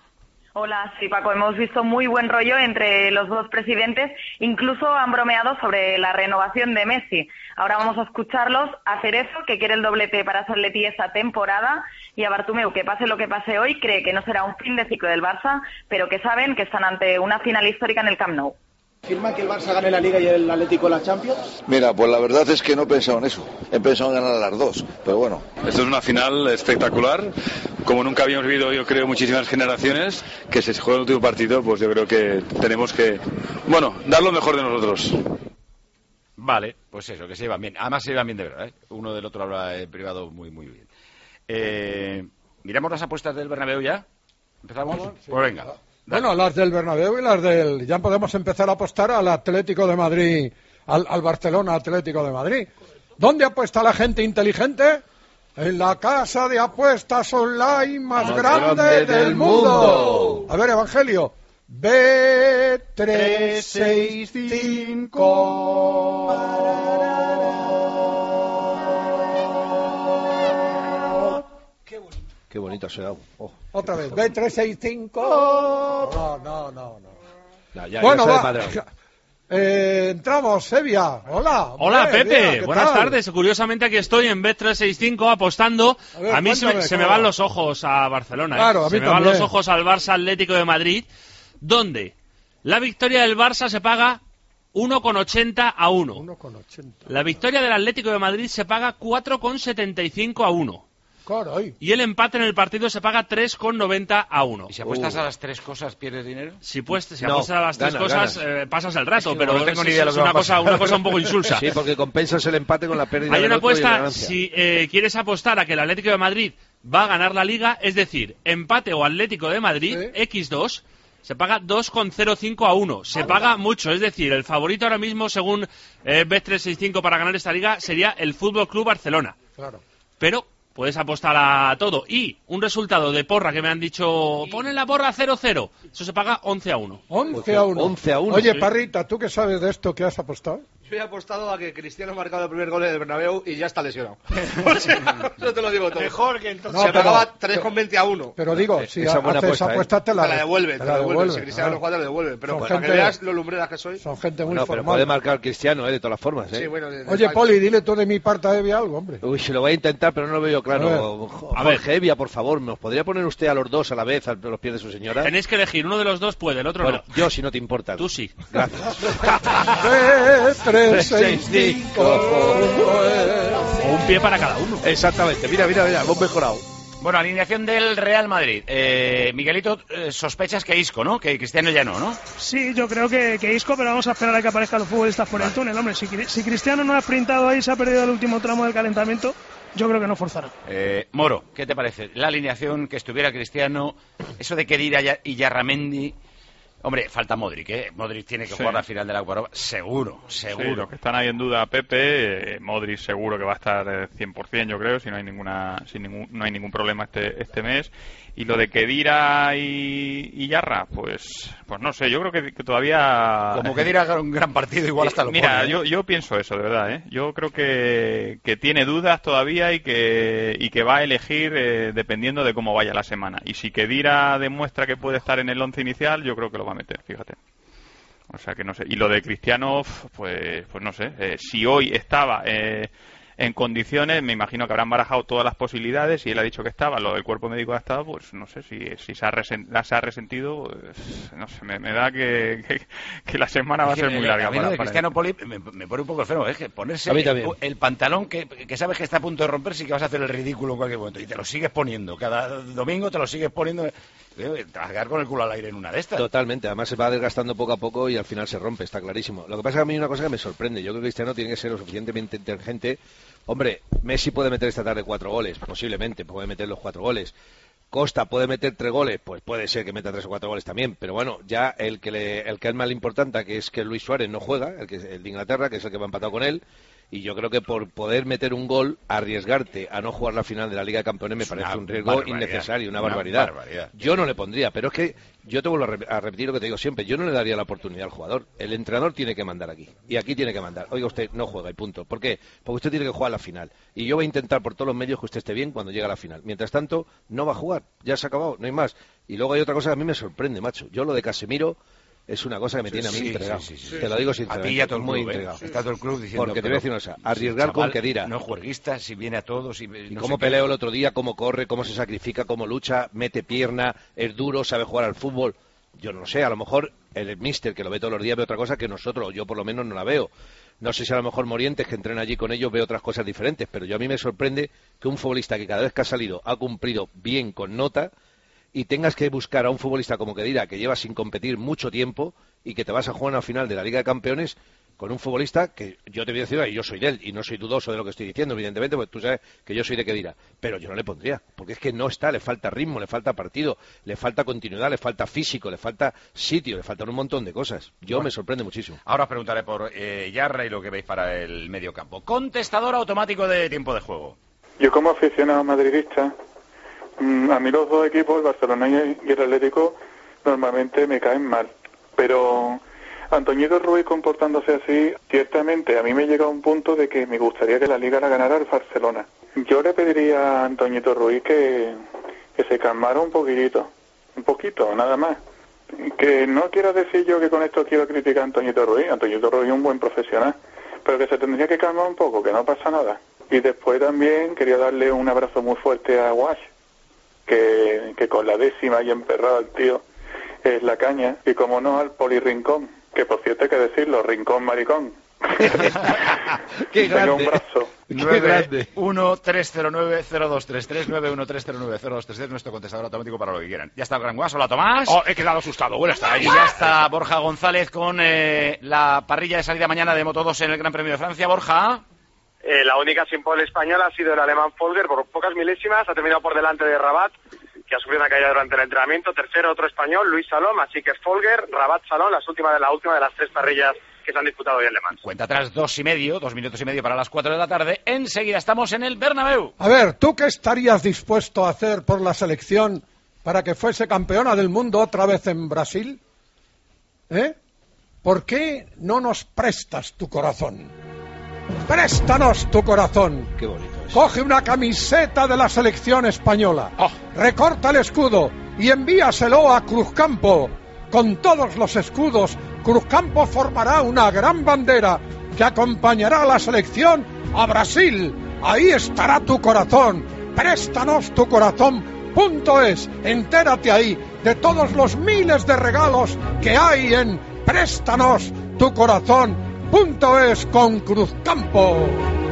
Hola, sí, Paco, hemos visto muy buen rollo entre los dos presidentes, incluso han bromeado sobre la renovación de Messi. Ahora vamos a escucharlos hacer eso, que quiere el doblete para su Atleti esta temporada, y a Bartomeu, que pase lo que pase hoy, cree que no será un fin de ciclo del Barça, pero que saben que están ante una final histórica en el Camp Nou. ¿Firma que el Barça gane la Liga y el Atlético la Champions? Mira, pues la verdad es que no he pensado en eso. He pensado en ganar a las dos, pero bueno. Esto es una final espectacular, como nunca habíamos vivido, yo creo, muchísimas generaciones, que se juega el último partido, pues yo creo que tenemos que, bueno, dar lo mejor de nosotros. Vale, pues eso, que se llevan bien. Además se llevan bien de verdad, ¿eh? Uno del otro habla en privado muy, muy bien. Eh, ¿Miramos las apuestas del Bernabéu ya? ¿Empezamos? Sí. Pues venga. Bueno, las del Bernabéu y las del... Ya podemos empezar a apostar al Atlético de Madrid, al, al Barcelona Atlético de Madrid. ¿Dónde apuesta la gente inteligente? En la casa de apuestas online más, más grande, grande del, del mundo. mundo. A ver, Evangelio. B trescientos sesenta y cinco. Qué bonito ha sonado. Oh, Otra vez, B trescientos sesenta y cinco. No, no, no. no. no ya, bueno, ya va. Eh, entramos, Sevilla. Hola. Hola, hombre, Pepe. mira, Buenas tal? tardes. Curiosamente aquí estoy en B trescientos sesenta y cinco apostando. A, ver, a mí se, se me van los ojos a Barcelona. Claro, ¿eh? a mí se me también. van los ojos al Barça Atlético de Madrid, donde la victoria del Barça se paga uno con ochenta a uno. uno con ochenta. La victoria del Atlético de Madrid se paga cuatro con setenta y cinco a uno. Caray. Y el empate en el partido se paga tres con noventa a uno. ¿Y si apuestas uh. a las tres cosas pierdes dinero? Si, pues, si no, apuestas a las tres gana, cosas eh, pasas el rato, es que pero no tengo es, ni idea de lo es que va una, a cosa, pasar. una cosa un poco insulsa. Sí, porque compensas el empate con la pérdida. Hay del una otro y la apuesta, ganancia. si eh, quieres apostar a que el Atlético de Madrid va a ganar la Liga, es decir, empate o Atlético de Madrid, ¿sí? equis dos, se paga dos con cero cinco a uno. Se ¡Anda! paga mucho, es decir, el favorito ahora mismo, según eh, B trescientos sesenta y cinco para ganar esta Liga, sería el Fútbol Club Barcelona. Claro. Pero puedes apostar a todo. Y un resultado de porra que me han dicho, ponen la porra cero cero. Eso se paga once a uno. once a uno. once a uno. Oye, sí. Parrita, ¿tú qué sabes de esto? ¿Qué has apostado? Yo he apostado a que Cristiano ha marcado el primer gol del Bernabéu y ya está lesionado. O sea, eso te lo digo todo. Mejor que entonces. Se No, pero- pagaba tres con veinte a uno. Pero digo, si Esa buena haces apuesta, ¿eh? apuestas, te la, Te la devuelve, te la devuelve. Si Cristiano ah. no juega, te la devuelve. Pero Son para gente- que veas lo lumbreras que soy. Son gente muy No, pero formal. puede marcar Cristiano, ¿eh? De todas formas, ¿eh? Sí, bueno, de- de Oye, falta. Poli, dile tú de mi parte a Evi algo, hombre. Uy, se lo voy a intentar, pero no lo veo claro. A ver. Jorge Evia, por favor, ¿nos podría poner usted a los dos a la vez a los pies de su señora? Tenéis que elegir, uno de los dos puede, el otro Bueno, no. yo, si no te importa. Tú sí. Gracias. B trescientos sesenta y cinco. O un pie para cada uno. Exactamente. Mira, mira, mira, hemos mejorado. Bueno, alineación del Real Madrid. Eh, Miguelito, eh, sospechas que Isco, ¿no? Que Cristiano ya no, ¿no? Sí, yo creo que, que Isco, pero vamos a esperar a que aparezcan los futbolistas por el túnel. Hombre, si, si Cristiano no ha sprintado ahí, se ha perdido el último tramo del calentamiento, yo creo que no forzará. Eh, Moro, ¿qué te parece? La alineación, que estuviera Cristiano, eso de Kedira y Yarramendi. Hombre, falta Modric, ¿eh? Modric tiene que Sí. jugar la final de la Copa. Seguro, Sí, seguro. los que están ahí en duda, Pepe, eh, Modric seguro que va a estar eh, cien por ciento, yo creo, si no hay ninguna, sin ningún, no hay ningún problema este este mes. Y lo de Kedira y, y Yarra, pues pues no sé, yo creo que, que todavía... Como Kedira haga un gran partido, igual hasta lo Mira, pone, ¿eh? yo, yo pienso eso, de verdad, ¿eh? Yo creo que, que tiene dudas todavía y que, y que va a elegir eh, dependiendo de cómo vaya la semana. Y si Kedira demuestra que puede estar en el once inicial, yo creo que lo va a meter, fíjate. O sea que no sé. Y lo de Cristiano, pues pues no sé. Eh, si hoy estaba eh, en condiciones, me imagino que habrán barajado todas las posibilidades y él ha dicho que estaba, lo del cuerpo médico ha estado, pues no sé si, si se, ha resen, se ha resentido, pues, no sé, me, me da que, que, que la semana va a ser muy larga. A mí lo para, de para Cristiano él. Poli me, me pone un poco feo, ¿eh? Que ponerse A mí también. el, el pantalón que, que sabes que está a punto de romperse y que vas a hacer el ridículo en cualquier momento. Y te lo sigues poniendo. Cada domingo te lo sigues poniendo. Eh, Te vas a quedar con el culo al aire en una de estas. Totalmente, además se va desgastando poco a poco y al final se rompe, está clarísimo. Lo que pasa es que a mí hay una cosa que me sorprende. Yo creo que Cristiano tiene que ser lo suficientemente inteligente. Hombre, Messi puede meter esta tarde cuatro goles, posiblemente, puede meter los cuatro goles. Costa puede meter tres goles, pues puede ser que meta tres o cuatro goles también, pero bueno, ya el que le, el que es más importante, que es que Luis Suárez no juega, el que el de Inglaterra, que es el que va empatado con él, Y yo creo que por poder meter un gol, arriesgarte a no jugar la final de la Liga de Campeones me parece un riesgo barbaridad, innecesario, una, una barbaridad. barbaridad. Yo no le pondría, pero es que yo te vuelvo a, re a repetir lo que te digo siempre, yo no le daría la oportunidad al jugador. El entrenador tiene que mandar aquí, y aquí tiene que mandar. Oiga, usted no juega y punto. ¿Por qué? Porque usted tiene que jugar la final. Y yo voy a intentar por todos los medios que usted esté bien cuando llegue a la final. Mientras tanto, no va a jugar, ya se ha acabado, no hay más. Y luego hay otra cosa que a mí me sorprende, macho. Yo lo de Casemiro es una cosa que me tiene a mí sí, entregado. sí, sí, sí, te lo digo sinceramente. A ti y a todo el muy club, entregado. ¿eh? Está todo el club diciendo. Porque te voy a decir una cosa, arriesgar con Kedira. No es juerguista, si viene a todos. Y, y no cómo sé peleó qué. el otro día, cómo corre, cómo se sacrifica, cómo lucha, mete pierna, es duro, sabe jugar al fútbol. Yo no sé, a lo mejor el míster que lo ve todos los días ve otra cosa que nosotros, yo por lo menos no la veo. No sé si a lo mejor Morientes, que entrena allí con ellos, ve otras cosas diferentes, pero yo a mí me sorprende que un futbolista que cada vez que ha salido ha cumplido bien con nota y tengas que buscar a un futbolista como Kedira, que lleva sin competir mucho tiempo y que te vas a jugar una final de la Liga de Campeones con un futbolista que yo te voy a decir, y yo soy de él, y no soy dudoso de lo que estoy diciendo, evidentemente, porque tú sabes que yo soy de Kedira, pero yo no le pondría, porque es que no está, le falta ritmo, le falta partido, le falta continuidad, le falta físico, le falta sitio, le faltan un montón de cosas. Yo Bueno. me sorprende muchísimo. Ahora os preguntaré por eh, Yarra y lo que veis para el medio campo. Contestador automático de tiempo de juego. Yo como aficionado madridista, mmm, a mí los dos equipos, el Barcelona y el Atlético, normalmente me caen mal. Pero Antoñito Ruiz comportándose así, ciertamente a mí me llega a un punto de que me gustaría que la Liga la ganara el Barcelona. Yo le pediría a Antoñito Ruiz que, que se calmara un poquitito, un poquito, nada más. Que no quiero decir yo que con esto quiero criticar a Antoñito Ruiz, Antoñito Ruiz es un buen profesional, pero que se tendría que calmar un poco, que no pasa nada. Y después también quería darle un abrazo muy fuerte a Wash, que, que con la décima ahí emperrado el tío es la caña, y como no al Poli Rincón, que por cierto hay que decirlo, Rincón maricón. Qué Venga, un grande. brazo. nueve uno tres cero nueve cero dos tres tres, nueve uno tres cero nueve cero dos tres tres, nuestro contestador automático para lo que quieran. Ya está el Gran Guas, hola Tomás. Oh, he quedado asustado, buenas tardes. Y ya está Borja González con eh, la parrilla de salida mañana de Moto dos en el Gran Premio de Francia. Borja. Eh, la única sin pole española ha sido el alemán Folger por pocas milésimas, ha terminado por delante de Rabat, que ha sufrido una caída durante el entrenamiento. Tercero otro español, Luis Salom, así que Folger, Rabat, Salom, las últimas de la última de las tres parrillas que se han disputado hoy en Le Mans. Cuenta atrás dos y medio, dos minutos y medio para las cuatro de la tarde. Enseguida estamos en el Bernabéu. A ver, ¿tú qué estarías dispuesto a hacer por la selección para que fuese campeona del mundo otra vez en Brasil? ¿Eh? ¿Por qué no nos prestas tu corazón? Préstanos tu corazón. Qué bonito. Coge una camiseta de la selección española, Oh. recorta el escudo y envíaselo a Cruzcampo. Con todos los escudos, Cruzcampo formará una gran bandera que acompañará a la selección a Brasil. Ahí estará tu corazón. Préstanos tu corazón. Punto es. Entérate ahí de todos los miles de regalos que hay en Préstanos tu corazón. Punto es con Cruzcampo.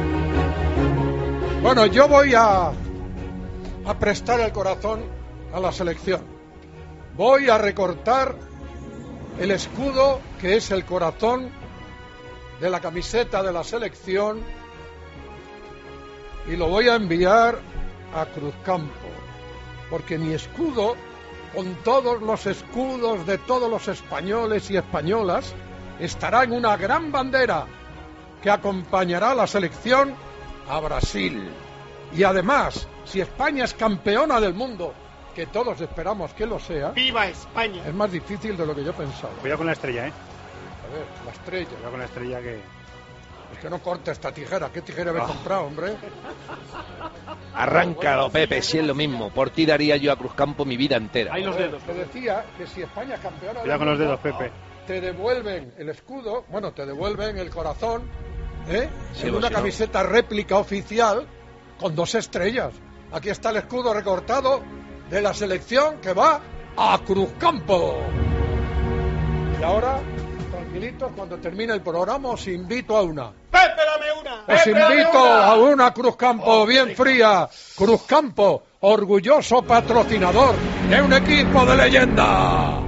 Bueno, yo voy a, a prestar el corazón a la selección. Voy a recortar el escudo que es el corazón de la camiseta de la selección y lo voy a enviar a Cruzcampo. Porque mi escudo, con todos los escudos de todos los españoles y españolas, estará en una gran bandera que acompañará a la selección a Brasil. Y además, si España es campeona del mundo, que todos esperamos que lo sea, ¡Viva España! es más difícil de lo que yo pensaba. Cuidado con la estrella, ¿eh? A ver, la estrella. Cuidado con la estrella que... Es que no corta esta tijera. ¿Qué tijera me he Oh. comprado, hombre? Arráncalo, Pepe, si es lo mismo. Por ti daría yo a Cruzcampo mi vida entera. Ahí los dedos. Te decía que si España es campeona Cuidado del con los mundo, dedos, Pepe. te devuelven el escudo, bueno, te devuelven el corazón, ¿eh? Sí, en pues una si no. camiseta réplica oficial con dos estrellas. Aquí está el escudo recortado de la selección que va a Cruzcampo. Y ahora, tranquilitos, cuando termine el programa os invito a una. ¡Pepe, dame una! Os ¡Pepe, dame invito una! a una Cruzcampo bien fría. Cruzcampo, orgulloso patrocinador de un equipo de leyenda.